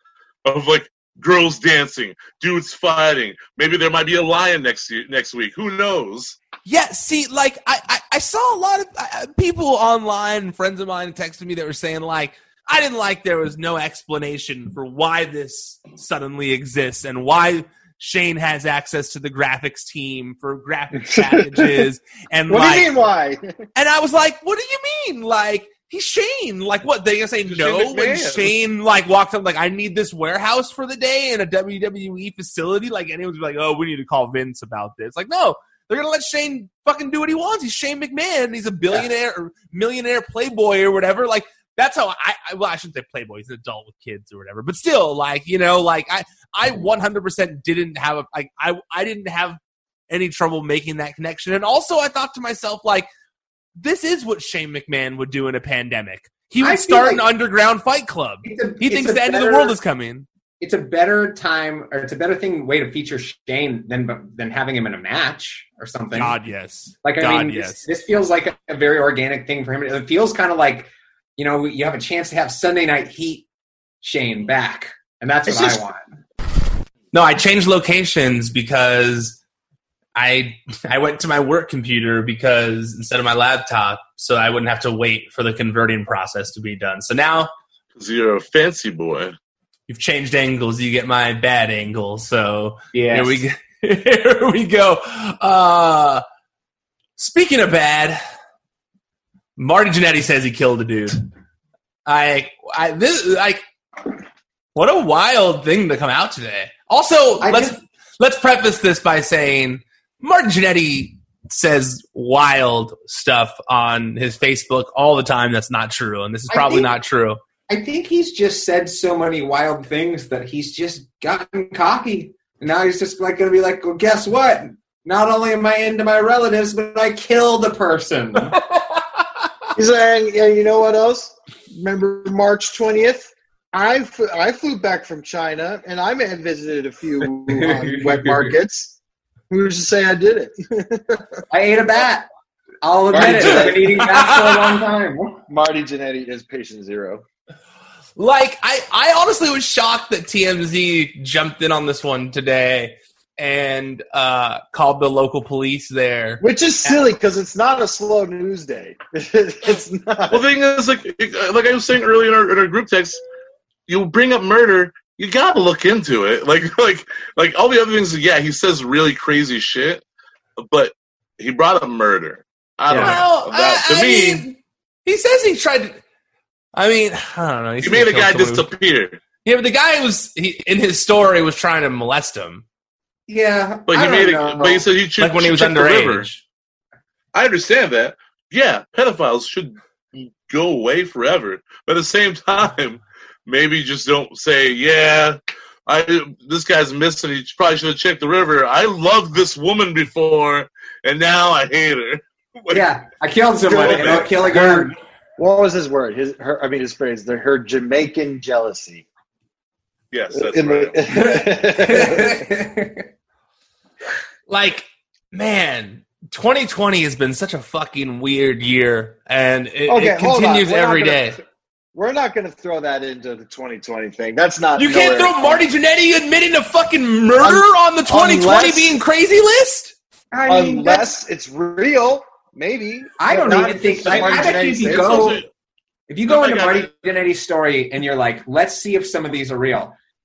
girls dancing, dudes fighting. Maybe there might be a lion next week. Who knows? Yeah, see, like, I saw a lot of people online, friends of mine texted me that were saying, like, I didn't like there was no explanation for why this suddenly exists and why Shane has access to the graphics team for graphics packages. And what do you mean, why? And I was like, what do you mean? Like, he's Shane. Like, what? They're going to say no when Shane, like, walked up, like, I need this warehouse for the day in a WWE facility? Like, anyone's like, oh, we need to call Vince about this. Like, no. They're going to let Shane fucking do what he wants. He's Shane McMahon. He's a billionaire or millionaire playboy or whatever. Like, that's how I shouldn't say playboy. He's an adult with kids or whatever. But still, like, I 100% didn't have I didn't have any trouble making that connection. And also I thought to myself, like, this is what Shane McMahon would do in a pandemic. He would start an underground fight club. He thinks the end of the world is coming. It's a better time, or it's a better way to feature Shane than having him in a match or something. God, yes. Like, this feels like a very organic thing for him. It feels kind of like, you have a chance to have Sunday Night Heat Shane back, and that's what I want. No, I changed locations because I went to my work computer because instead of my laptop, so I wouldn't have to wait for the converting process to be done. So now, because you're a fancy boy. You've changed angles. You get my bad angle. So yes. Here we go. Speaking of bad, Marty Jannetty says he killed a dude. What a wild thing to come out today. Also, let's preface this by saying Marty Jannetty says wild stuff on his Facebook all the time. That's not true, and this is probably not true. I think he's just said so many wild things that he's just gotten cocky. And now he's just like going to be like, well, guess what? Not only am I into my relatives, but I killed a person. He's saying, yeah, you know what else? Remember March 20th? I flew back from China, and I may have visited a few wet markets. Who's to say I did it? I ate a bat. I'll admit it. I've been eating bats for a long time. Marty Jannetty is patient zero. Like, I honestly was shocked that TMZ jumped in on this one today and called the local police there. Which is silly because it's not a slow news day. It's not. Well, the thing is, like I was saying earlier in our group text, you bring up murder, you gotta look into it. Like all the other things, yeah, he says really crazy shit, but he brought up murder. I don't know. To me, he says he tried to. I don't know. He made a guy disappear. Yeah, but the guy in his story was trying to molest him. Yeah, but he said he should, like when he was underage. I understand that. Yeah, pedophiles should go away forever. But at the same time, maybe just don't say, yeah, this guy's missing. He probably should have checked the river. I loved this woman before, and now I hate her. Yeah, I killed somebody. I'll kill again. What was his word? His phrase. Her Jamaican jealousy. Yes, that's right. Like, man, 2020 has been such a fucking weird year, and it continues every day. We're not going to throw that into the 2020 thing. That's not. You can't throw Marty Jannetty admitting to fucking murder on the 2020 being crazy list? Unless it's real. Maybe. I don't even think. I bet if you go into Marty Jannetty's story and you're like, let's see if some of these are real.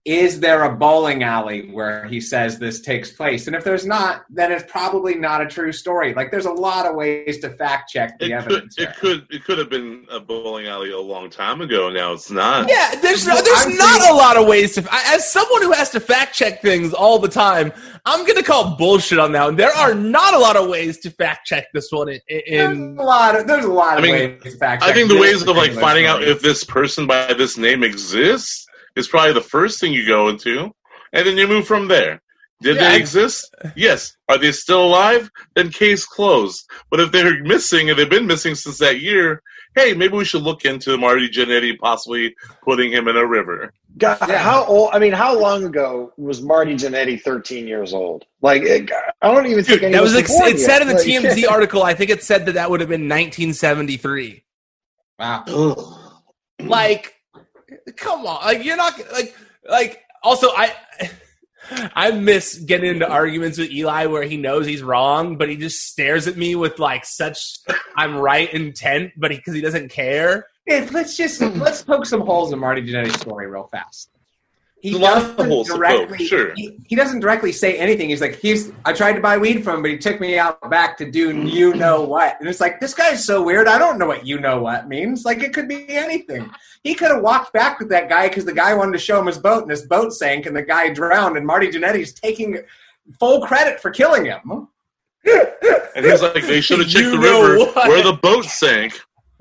is there a bowling alley where he says this takes place? And if there's not, then it's probably not a true story. Like, there's a lot of ways to fact check the evidence. It could have been a bowling alley a long time ago. Now it's not. Yeah, there's not a lot of ways to. As someone who has to fact check things all the time, I'm gonna call bullshit on that one. There are not a lot of ways to fact check this one. There's a lot of ways to fact check. I think the ways of like finding out if this person by this name exists is probably the first thing you go into, and then you move from there. Did they exist? Yes. Are they still alive? Then case closed. But if they're missing, and they've been missing since that year, hey, maybe we should look into Marty Jannetty possibly putting him in a river. God, how old? I mean, how long ago was Marty Jannetty 13 years old? Like, I don't even think that was. It said in the like, TMZ article. I think it said that would have been 1973. Wow. Like, come on! Like, you're not like. Also, I miss getting into arguments with Eli where he knows he's wrong, but he just stares at me with like such I'm right intent, but because he doesn't care. Let's poke some holes in Marty Jannetty's story real fast. He doesn't directly say anything. He's like, I tried to buy weed from him, but he took me out back to do you know what. And it's like, this guy's so weird. I don't know what you know what means. Like, it could be anything. He could have walked back with that guy because the guy wanted to show him his boat, and his boat sank, and the guy drowned, and Marty Jannetty's taking full credit for killing him. And he's like, they should have checked the river where the boat sank.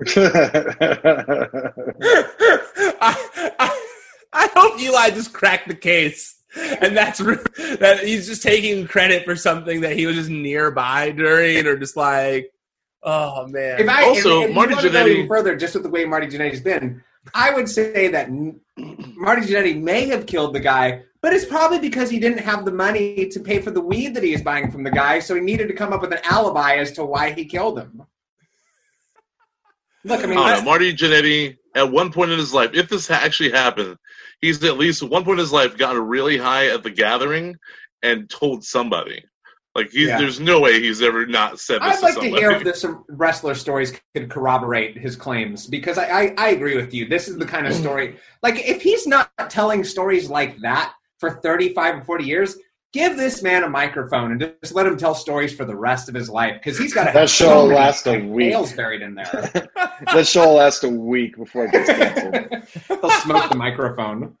I hope Eli just cracked the case, and that he's just taking credit for something that he was just nearby during, or just like, oh man. If Marty Jannetty further, just with the way Marty Jannetty's been, I would say that Marty Jannetty may have killed the guy, but it's probably because he didn't have the money to pay for the weed that he was buying from the guy, so he needed to come up with an alibi as to why he killed him. Look, I mean, Marty Jannetty, at one point in his life, if this actually happened, he's at least at one point in his life gotten really high at the gathering and told somebody. Like, there's no way he's ever not said this I'd like to somebody. to hear if some wrestler stories could corroborate his claims, because I agree with you. This is the kind of story. Like, if he's not telling stories like that for 35 or 40 years, give this man a microphone and just let him tell stories for the rest of his life, because he's got to have that show will last a week. Nails buried in there. That show will last a week before it gets canceled. He'll smoke the microphone.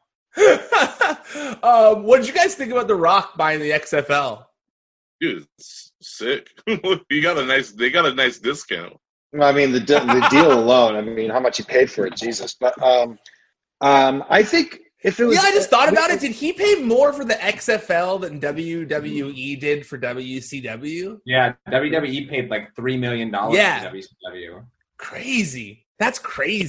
What did you guys think about The Rock buying the XFL? Dude, it's sick. They got a nice discount. I mean, the deal alone. I mean, how much he paid for it, Jesus. But I think if it was, I just thought about it. Did he pay more for the XFL than WWE did for WCW? Yeah, WWE paid like $3 million for WCW. Crazy. That's crazy.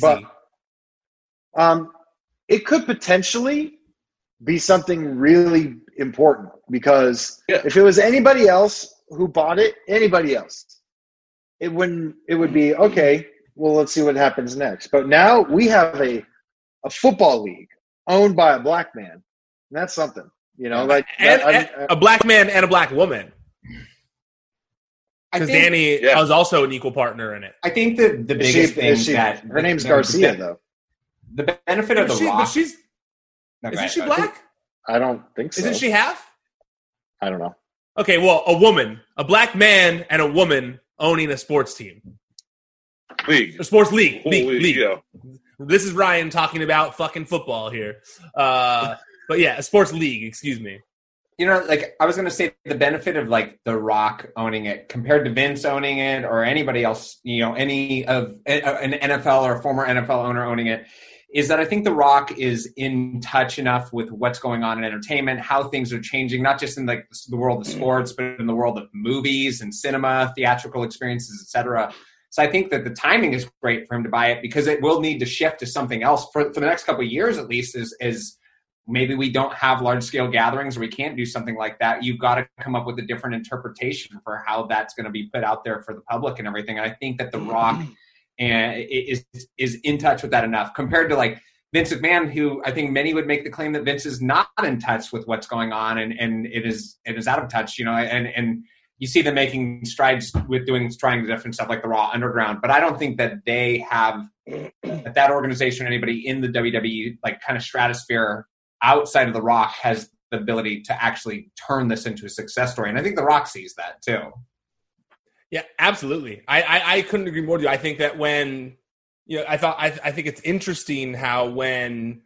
But, it could potentially be something really important, because if it was anybody else who bought it, it would be okay. Well, let's see what happens next. But now we have a football league owned by a black man. And that's something, like a black man and a black woman. Because Danny was also an equal partner in it. I think the biggest thing her name's Garcia, though. The benefit of The Rock. Isn't she black? I don't think so. Isn't she half? I don't know. Okay, well, a black man and a woman owning a sports team. League. A sports league. League. Yeah. This is Ryan talking about fucking football here. But yeah, a sports league, excuse me. Like, I was going to say the benefit of, like, The Rock owning it compared to Vince owning it or anybody else, any of an NFL or a former NFL owner owning it, is that I think The Rock is in touch enough with what's going on in entertainment, how things are changing, not just in like the world of sports, but in the world of movies and cinema, theatrical experiences, etc. So I think that the timing is great for him to buy it, because it will need to shift to something else for the next couple of years, at least, is maybe we don't have large-scale gatherings or we can't do something like that. You've got to come up with a different interpretation for how that's going to be put out there for the public and everything. And I think that The Rock is in touch with that enough, compared to like Vince McMahon, who I think many would make the claim that Vince is not in touch with what's going on, and it is out of touch, and you see them making strides with trying different stuff like the Raw Underground, but I don't think that they have that organization or anybody in the WWE like kind of stratosphere. outside of The Rock has the ability to actually turn this into a success story. And I think The Rock sees that too. Yeah, absolutely. I couldn't agree more with you. I think that when, I think it's interesting how when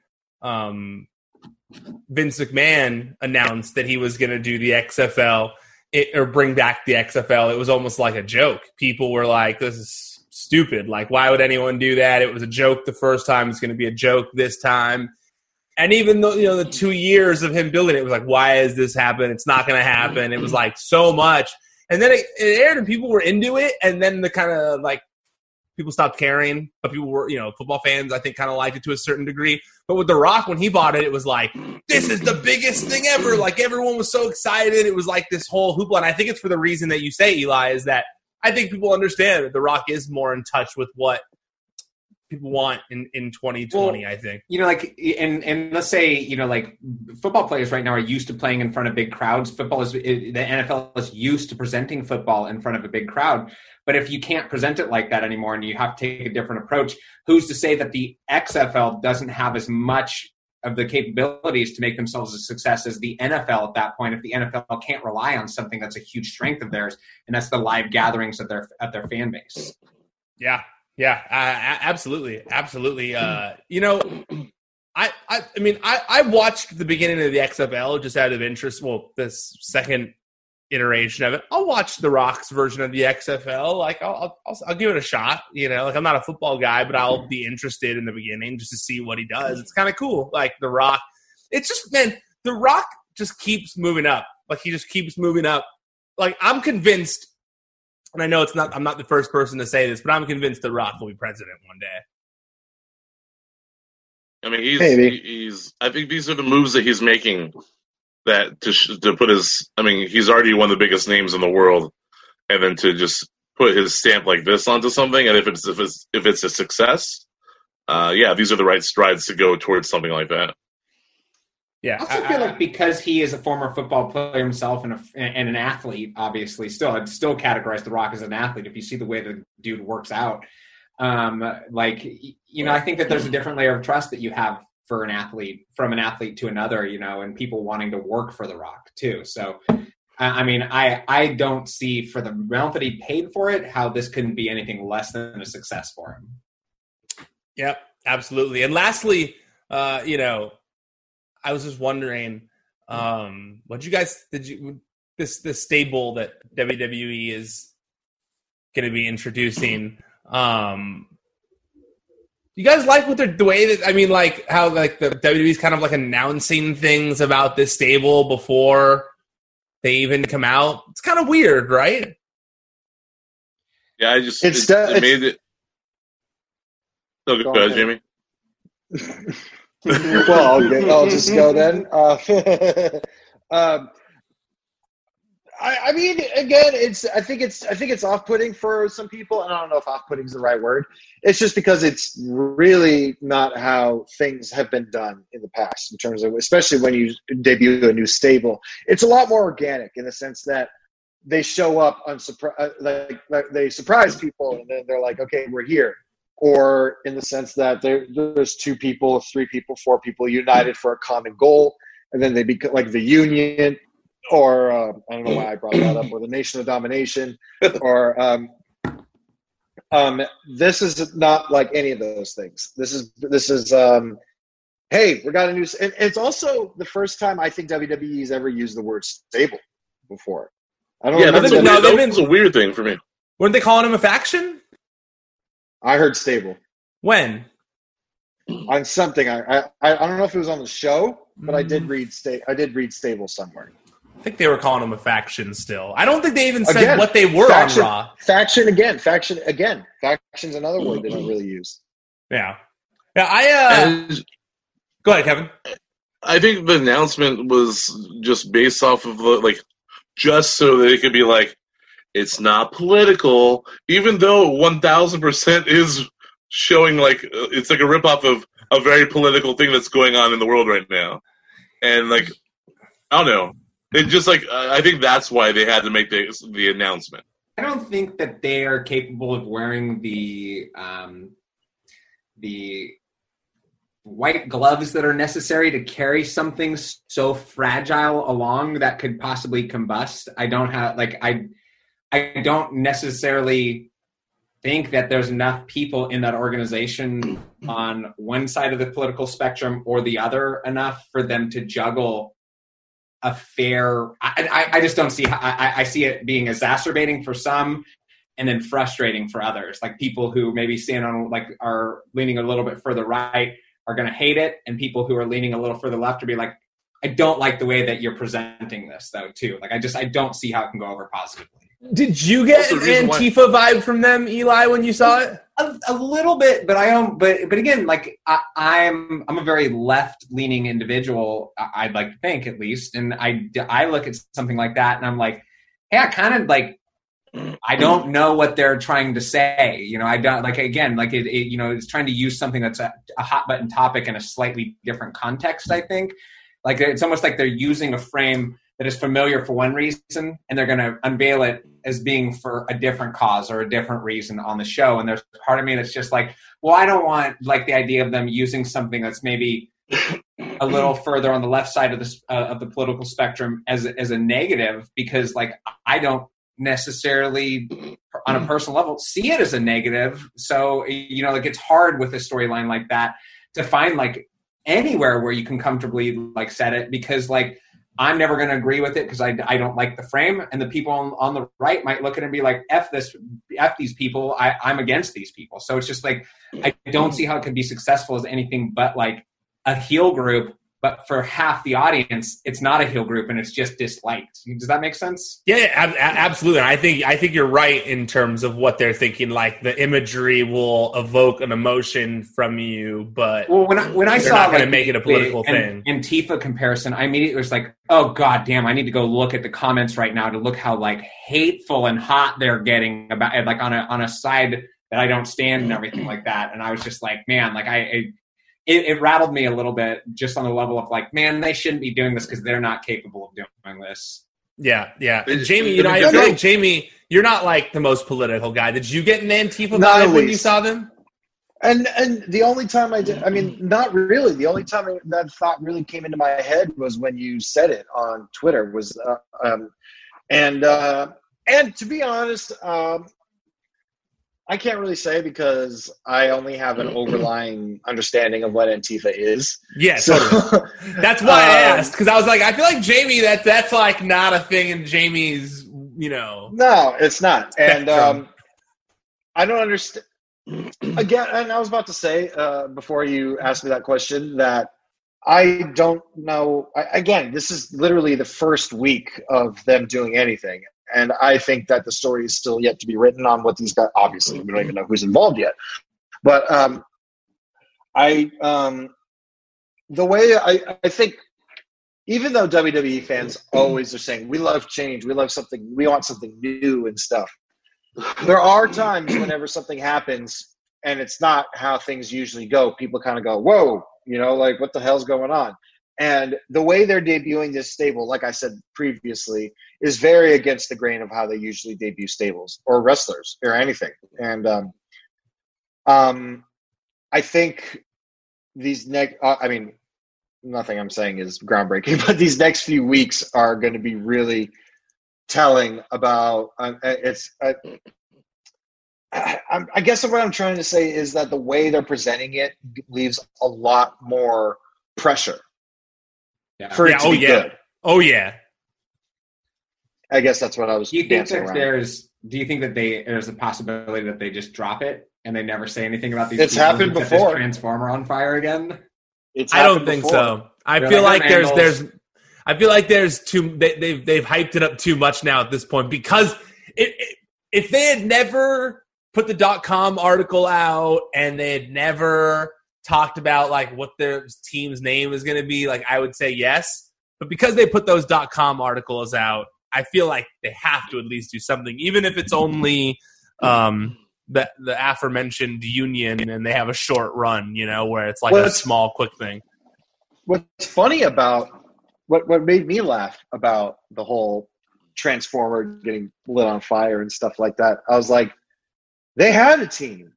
Vince McMahon announced that he was going to do the XFL or bring back the XFL, it was almost like a joke. People were like, this is stupid. Like, why would anyone do that? It was a joke the first time. It's going to be a joke this time. And even though, the 2 years of him building it was like, why has this happened? It's not going to happen. It was like so much. And then it aired and people were into it. And then the kind of like people stopped caring. But people were, football fans, I think, kind of liked it to a certain degree. But with The Rock, when he bought it, it was like, this is the biggest thing ever. Like everyone was so excited. It was like this whole hoopla. And I think it's for the reason that you say, Eli, is that I think people understand that The Rock is more in touch with what people want in 2020, well, I think. And let's say, like football players right now are used to playing in front of big crowds. The NFL is used to presenting football in front of a big crowd. But if you can't present it like that anymore and you have to take a different approach, who's to say that the XFL doesn't have as much of the capabilities to make themselves a success as the NFL at that point, if the NFL can't rely on something that's a huge strength of theirs, and that's the live gatherings of their fan base. Yeah. Yeah, absolutely. I watched the beginning of the XFL just out of interest. Well, this second iteration of it, I'll watch The Rock's version of the XFL. Like, I'll give it a shot. Like I'm not a football guy, but I'll be interested in the beginning just to see what he does. It's kind of cool. Like The Rock, it's just, man, The Rock just keeps moving up. Like he just keeps moving up. Like I'm convinced. And I know I'm not the first person to say this, but I'm convinced The Rock will be president one day. I mean, I think these are the moves that he's making that to put his. I mean, he's already one of the biggest names in the world, and then to just put his stamp like this onto something, and if it's a success, these are the right strides to go towards something like that. Yeah, I also feel like because he is a former football player himself and an athlete, obviously, I'd still categorize The Rock as an athlete. If you see the way the dude works out, I think that there's a different layer of trust that you have for an athlete, from an athlete to another, and people wanting to work for The Rock too. So, I don't see, for the amount that he paid for it, how this couldn't be anything less than a success for him. Yep, absolutely. And lastly, I was just wondering, this stable that WWE is going to be introducing, you guys like the way that, how like the WWE is kind of like announcing things about this stable before they even come out? It's kind of weird, right? Yeah, it made it. Oh, go ahead, Jamie. Well, I'll just go then. I mean, again, I think it's off-putting for some people, and I don't know if off-putting is the right word. It's just because it's really not how things have been done in the past, in terms of, especially when you debut a new stable. It's a lot more organic in the sense that they show up like they surprise people, and then they're like, "Okay, we're here." Or in the sense that there's 2 people, 3 people, 4 people united for a common goal, and then they become like the Union, or I don't know why I brought that up, or the Nation of Domination, or this is not like any of those things. This is hey, we got a new. And it's also the first time I think WWE's ever used the word stable before. I don't. Yeah, that's a weird thing for me. Weren't they calling him a faction? I heard stable. When? On something. I don't know if it was on the show, but I did read stable somewhere. I think they were calling them a faction still. I don't think they even said what they were on Raw. Faction again. Faction's another word they don't really use. Yeah. Yeah, go ahead, Kevin. I think the announcement was just based off of just so that it could be like, it's not political, even though 1,000% is showing like it's like a ripoff of a very political thing that's going on in the world right now. And I don't know. It just I think that's why they had to make the announcement. I don't think that they are capable of wearing the white gloves that are necessary to carry something so fragile along that could possibly combust. I don't necessarily think that there's enough people in that organization on one side of the political spectrum or the other enough for them to juggle a fair. I just don't see how. I see it being exacerbating for some and then frustrating for others. Like people who maybe stand on, like, are leaning a little bit further right are going to hate it, and people who are leaning a little further left will be like, I don't like the way that you're presenting this, though, too. Like, I don't see how it can go over positively. Did you get an Antifa vibe from them, Eli, when you saw it? A little bit, but I don't. But again, like I'm a very left-leaning individual. I'd like to think, at least, and I look at something like that, and I'm like, hey, I kind of like. I don't know what they're trying to say. You know, I don't like, again, like it you know, it's trying to use something that's a hot button topic in a slightly different context. I think like it's almost like they're using a frame that is familiar for one reason, and they're going to unveil it as being for a different cause or a different reason on the show. And there's part of me that's just like, well, I don't want like the idea of them using something that's maybe a little further on the left side of the political spectrum as a negative, because like I don't necessarily on a personal level see it as a negative. So, you know, like it's hard with a storyline like that to find like anywhere where you can comfortably like set it, because like I'm never going to agree with it because I don't like the frame, and the people on the right might look at it and be like, F these people, I'm against these people. So it's just like I don't see how it can be successful as anything but like a heel group. But for half the audience, it's not a heel group, and it's just disliked. Does that make sense? Yeah, absolutely. I think you're right in terms of what they're thinking. Like the imagery will evoke an emotion from you, but when I saw not going like, to make it a political thing. Antifa comparison, I immediately was like, oh god damn, I need to go look at the comments right now to look how like hateful and hot they're getting about it, like on a side that I don't stand and everything like that. And I was just like, man, like It rattled me a little bit just on the level of like, man, they shouldn't be doing this because they're not capable of doing this. Yeah. And Jamie, you know, I feel like Jamie, you're not like the most political guy. Did you get an Antifa vibe when you saw them? And the only time I did, I mean, not really. The only time that thought really came into my head was when you said it on Twitter. And to be honest, I can't really say because I only have an overlying understanding of what Antifa is. Yeah, so, totally. That's why I asked, because I was like, I feel like Jamie, that's like not a thing in Jamie's, you know. No, it's not. Spectrum. And I don't understand. Again, and I was about to say before you asked me that question that I don't know. Again, this is literally the first week of them doing anything. And I think that the story is still yet to be written on what these guys, obviously, we don't even know who's involved yet. But the way I think, even though WWE fans always are saying, we love change, we love something, we want something new and stuff, there are times whenever something happens and it's not how things usually go, people kind of go, whoa, you know, like what the hell's going on? And the way they're debuting this stable, like I said previously, is very against the grain of how they usually debut stables or wrestlers or anything. And I think these nothing I'm saying is groundbreaking, but these next few weeks are going to be really telling about I guess what I'm trying to say is that the way they're presenting it leaves a lot more pressure. For it to be good. Oh yeah. I guess that's what I was. Do you think that there's a possibility that they just drop it and they never say anything about these? It's happened before. Transformer on fire again. I don't think so. I feel like there's too. They've hyped it up too much now at this point, because if they had never put the .com article out and they had never talked about like what their team's name is going to be, like I would say yes, but because they put those .com articles out, I feel like they have to at least do something, even if it's only the aforementioned union and they have a short run, you know, where it's like a small quick thing. What's funny about what made me laugh about the whole Transformer getting lit on fire and stuff like that, I was like, they had a team.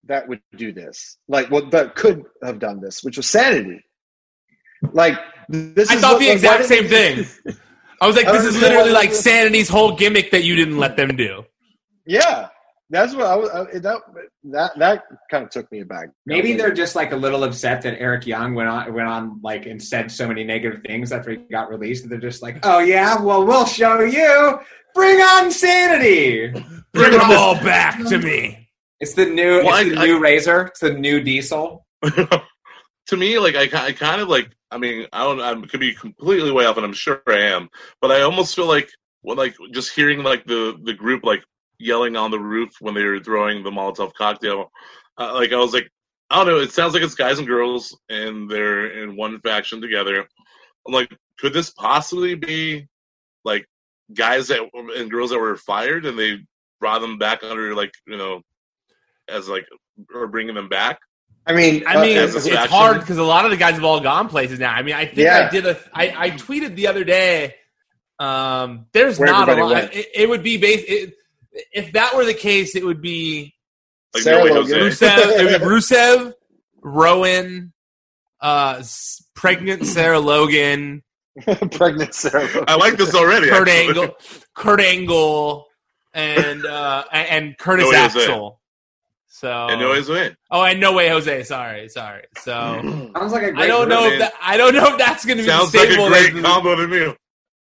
that would do this, like that could have done this, which was Sanity. Like this. I thought the exact same thing. I was like, this is literally like Sanity's whole gimmick that you didn't let them do. Yeah, that's what I was. That kind of took me aback. Maybe they're just like a little upset that Eric Young went on like and said so many negative things after he got released. And they're just like, oh yeah, well we'll show you. Bring on Sanity. Bring them all back to me. It's the new Razor. It's the new Diesel. To me, like I kind of like. I mean, I could be completely way off, and I'm sure I am. But I almost feel like, just hearing like the group like yelling on the roof when they were throwing the Molotov cocktail. Like I was like, I don't know. It sounds like it's guys and girls, and they're in one faction together. I'm like, could this possibly be like guys and girls that were fired, and they brought them back under as or bringing them back? I mean, it's hard because a lot of the guys have all gone places now. I mean, I think I tweeted the other day. There's where not a lot. It would be if that were the case, it would be like Rusev, Rowan, pregnant Sarah Logan, pregnant Sarah Logan. I like this already. Kurt Angle, and Curtis Axel. So and No Way Jose. Oh, and No Way Jose. Sorry. So sounds like a great I don't know if that's going to be sounds like a great combo to me.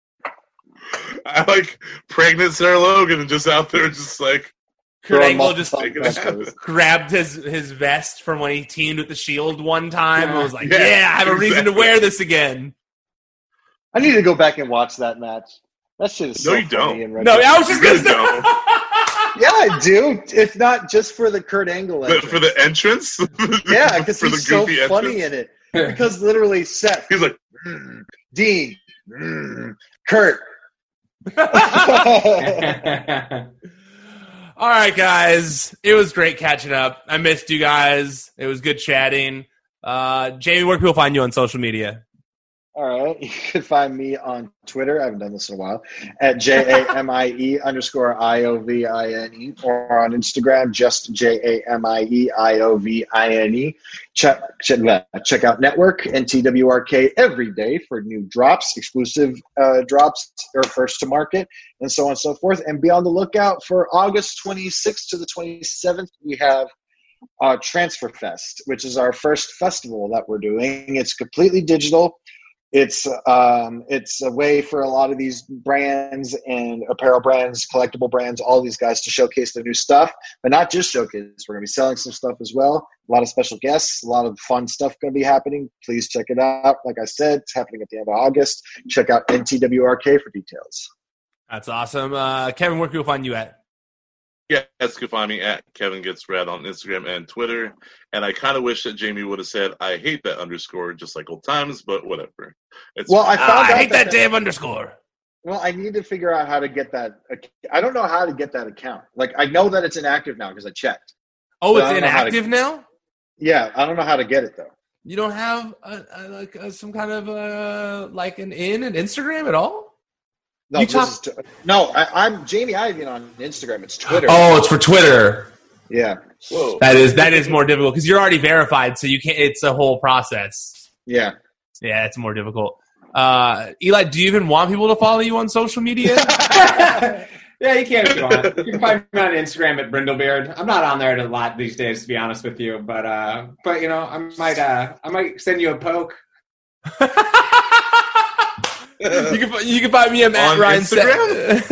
I like pregnant Sarah Logan and just out there, just like Kurt Angle just grabbed his vest from when he teamed with the Shield one time. And was like, I have a reason to wear this again. I need to go back and watch that match. That shit is so funny. No, I was just going to say. Yeah, I do. If not just for the Kurt Angle entrance. For the entrance? Yeah, because he's so funny in it. Because literally Seth. He's like, Dean, Kurt. All right, guys. It was great catching up. I missed you guys. It was good chatting. Jamie, where can people find you on social media? All right. You can find me on Twitter. I haven't done this in a while. At JAMIE_IOVINE or on Instagram, just JAMIEIOVINE. Check out Network and TWRK every day for new drops, exclusive drops, or first to market, and so on and so forth. And be on the lookout for August 26th to the 27th. We have Transfer Fest, which is our first festival that we're doing. It's completely digital. It's a way for a lot of these brands and apparel brands, collectible brands, all these guys to showcase their new stuff, but not just showcase. We're going to be selling some stuff as well. A lot of special guests, a lot of fun stuff going to be happening. Please check it out. Like I said, it's happening at the end of August. Check out NTWRK for details. That's awesome. Kevin, where can people find you at? Yeah, you can find me at Kevin Gets Rad on Instagram and Twitter. And I kind of wish that Jamie would have said, I hate that underscore, just like old times, but whatever. I hate that damn underscore. Well, I need to figure out how to get that. I don't know how to get that account. Like, I know that it's inactive now because I checked. Oh, it's inactive now? Yeah, I don't know how to get it, though. You don't have some kind of like an Instagram at all? No, I'm Jamie Ivan on Instagram. It's Twitter. Oh, it's for Twitter. Yeah. Whoa. That is more difficult because you're already verified, so you can't. It's a whole process. Yeah. Yeah, it's more difficult. Eli, do you even want people to follow you on social media? Yeah, you can if you want. You can find me on Instagram at Brindlebeard. I'm not on there a lot these days, to be honest with you, but you know, I might send you a poke. You can find me at Ryan Instagram.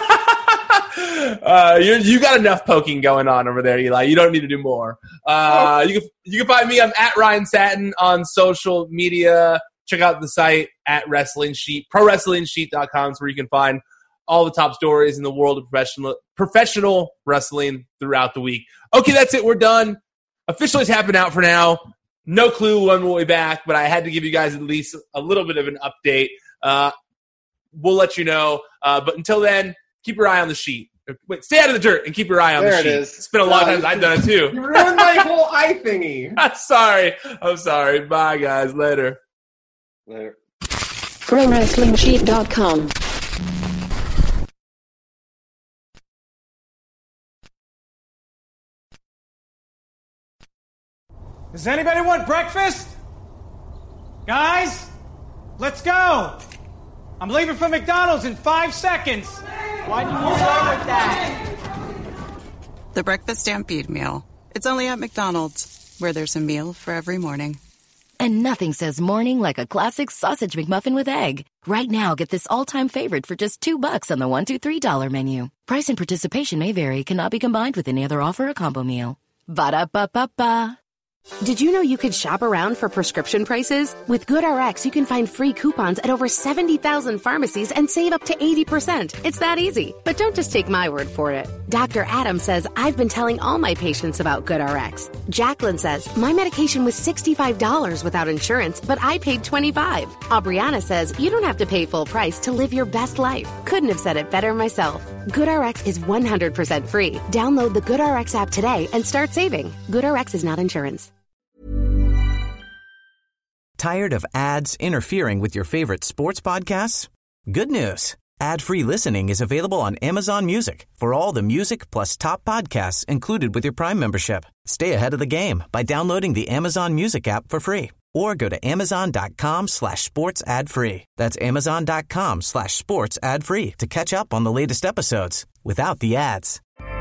You got enough poking going on over there, Eli. You don't need to do more. You can find me. I'm at Ryan Satin on social media. Check out the site at Wrestling Sheet. ProWrestlingSheet.com is where you can find all the top stories in the world of professional wrestling throughout the week. Okay, that's it. We're done. Officially tapping out for now. No clue when we'll be back, but I had to give you guys at least a little bit of an update. We'll let you know. But until then, keep your eye on the sheet. Wait, stay out of the dirt and keep your eye on the sheet. It's been a long time since I've done it too. You ruined my whole eye thingy. I'm sorry. Bye, guys. Later. ProWrestlingSheet.com Does anybody want breakfast? Guys, let's go. I'm leaving for McDonald's in 5 seconds. Why didn't you start with that? The Breakfast Stampede Meal. It's only at McDonald's, where there's a meal for every morning. And nothing says morning like a classic sausage McMuffin with egg. Right now, get this all-time favorite for just $2 on the $1, $2, $3 menu. Price and participation may vary. Cannot be combined with any other offer or combo meal. Ba-da-ba-ba-ba. Did you know you could shop around for prescription prices? With GoodRx, you can find free coupons at over 70,000 pharmacies and save up to 80%. It's that easy. But don't just take my word for it. Dr. Adam says, I've been telling all my patients about GoodRx. Jacqueline says, my medication was $65 without insurance, but I paid $25. Aubriana says, you don't have to pay full price to live your best life. Couldn't have said it better myself. GoodRx is 100% free. Download the GoodRx app today and start saving. GoodRx is not insurance. Tired of ads interfering with your favorite sports podcasts? Good news. Ad-free listening is available on Amazon Music for all the music plus top podcasts included with your Prime membership. Stay ahead of the game by downloading the Amazon Music app for free or go to amazon.com/sports ad free. That's amazon.com/sports ad free to catch up on the latest episodes without the ads.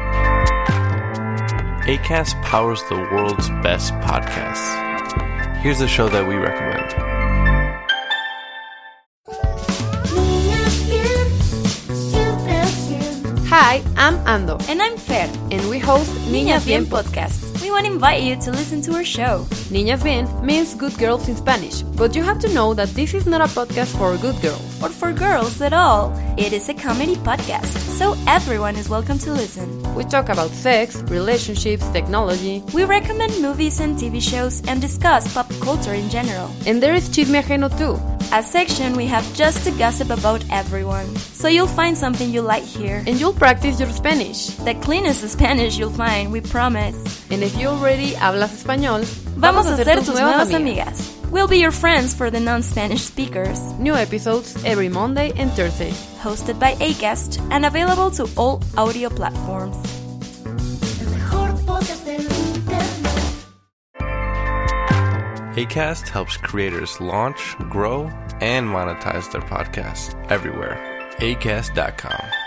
Acast powers the world's best podcasts. Here's a show that we recommend. Hi, I'm Ando. And I'm Fer. And we host Niñas Bien podcast. We want to invite you to listen to our show. Niñas Bien means good girls in Spanish, but you have to know that this is not a podcast for good girls. Or for girls at all. It is a comedy podcast, so everyone is welcome to listen. We talk about sex, relationships, technology. We recommend movies and TV shows and discuss pop culture in general. And there is Chisme Ajeno too. A section we have just to gossip about everyone. So you'll find something you like here. And you'll practice your Spanish. The cleanest Spanish you'll find, we promise. And if you already hablas español, vamos a ser tus nuevas amigas. We'll be your friends for the non-Spanish speakers. New episodes every Monday and Thursday. Hosted by Acast and available to all audio platforms. Acast helps creators launch, grow, and monetize their podcasts everywhere. Acast.com.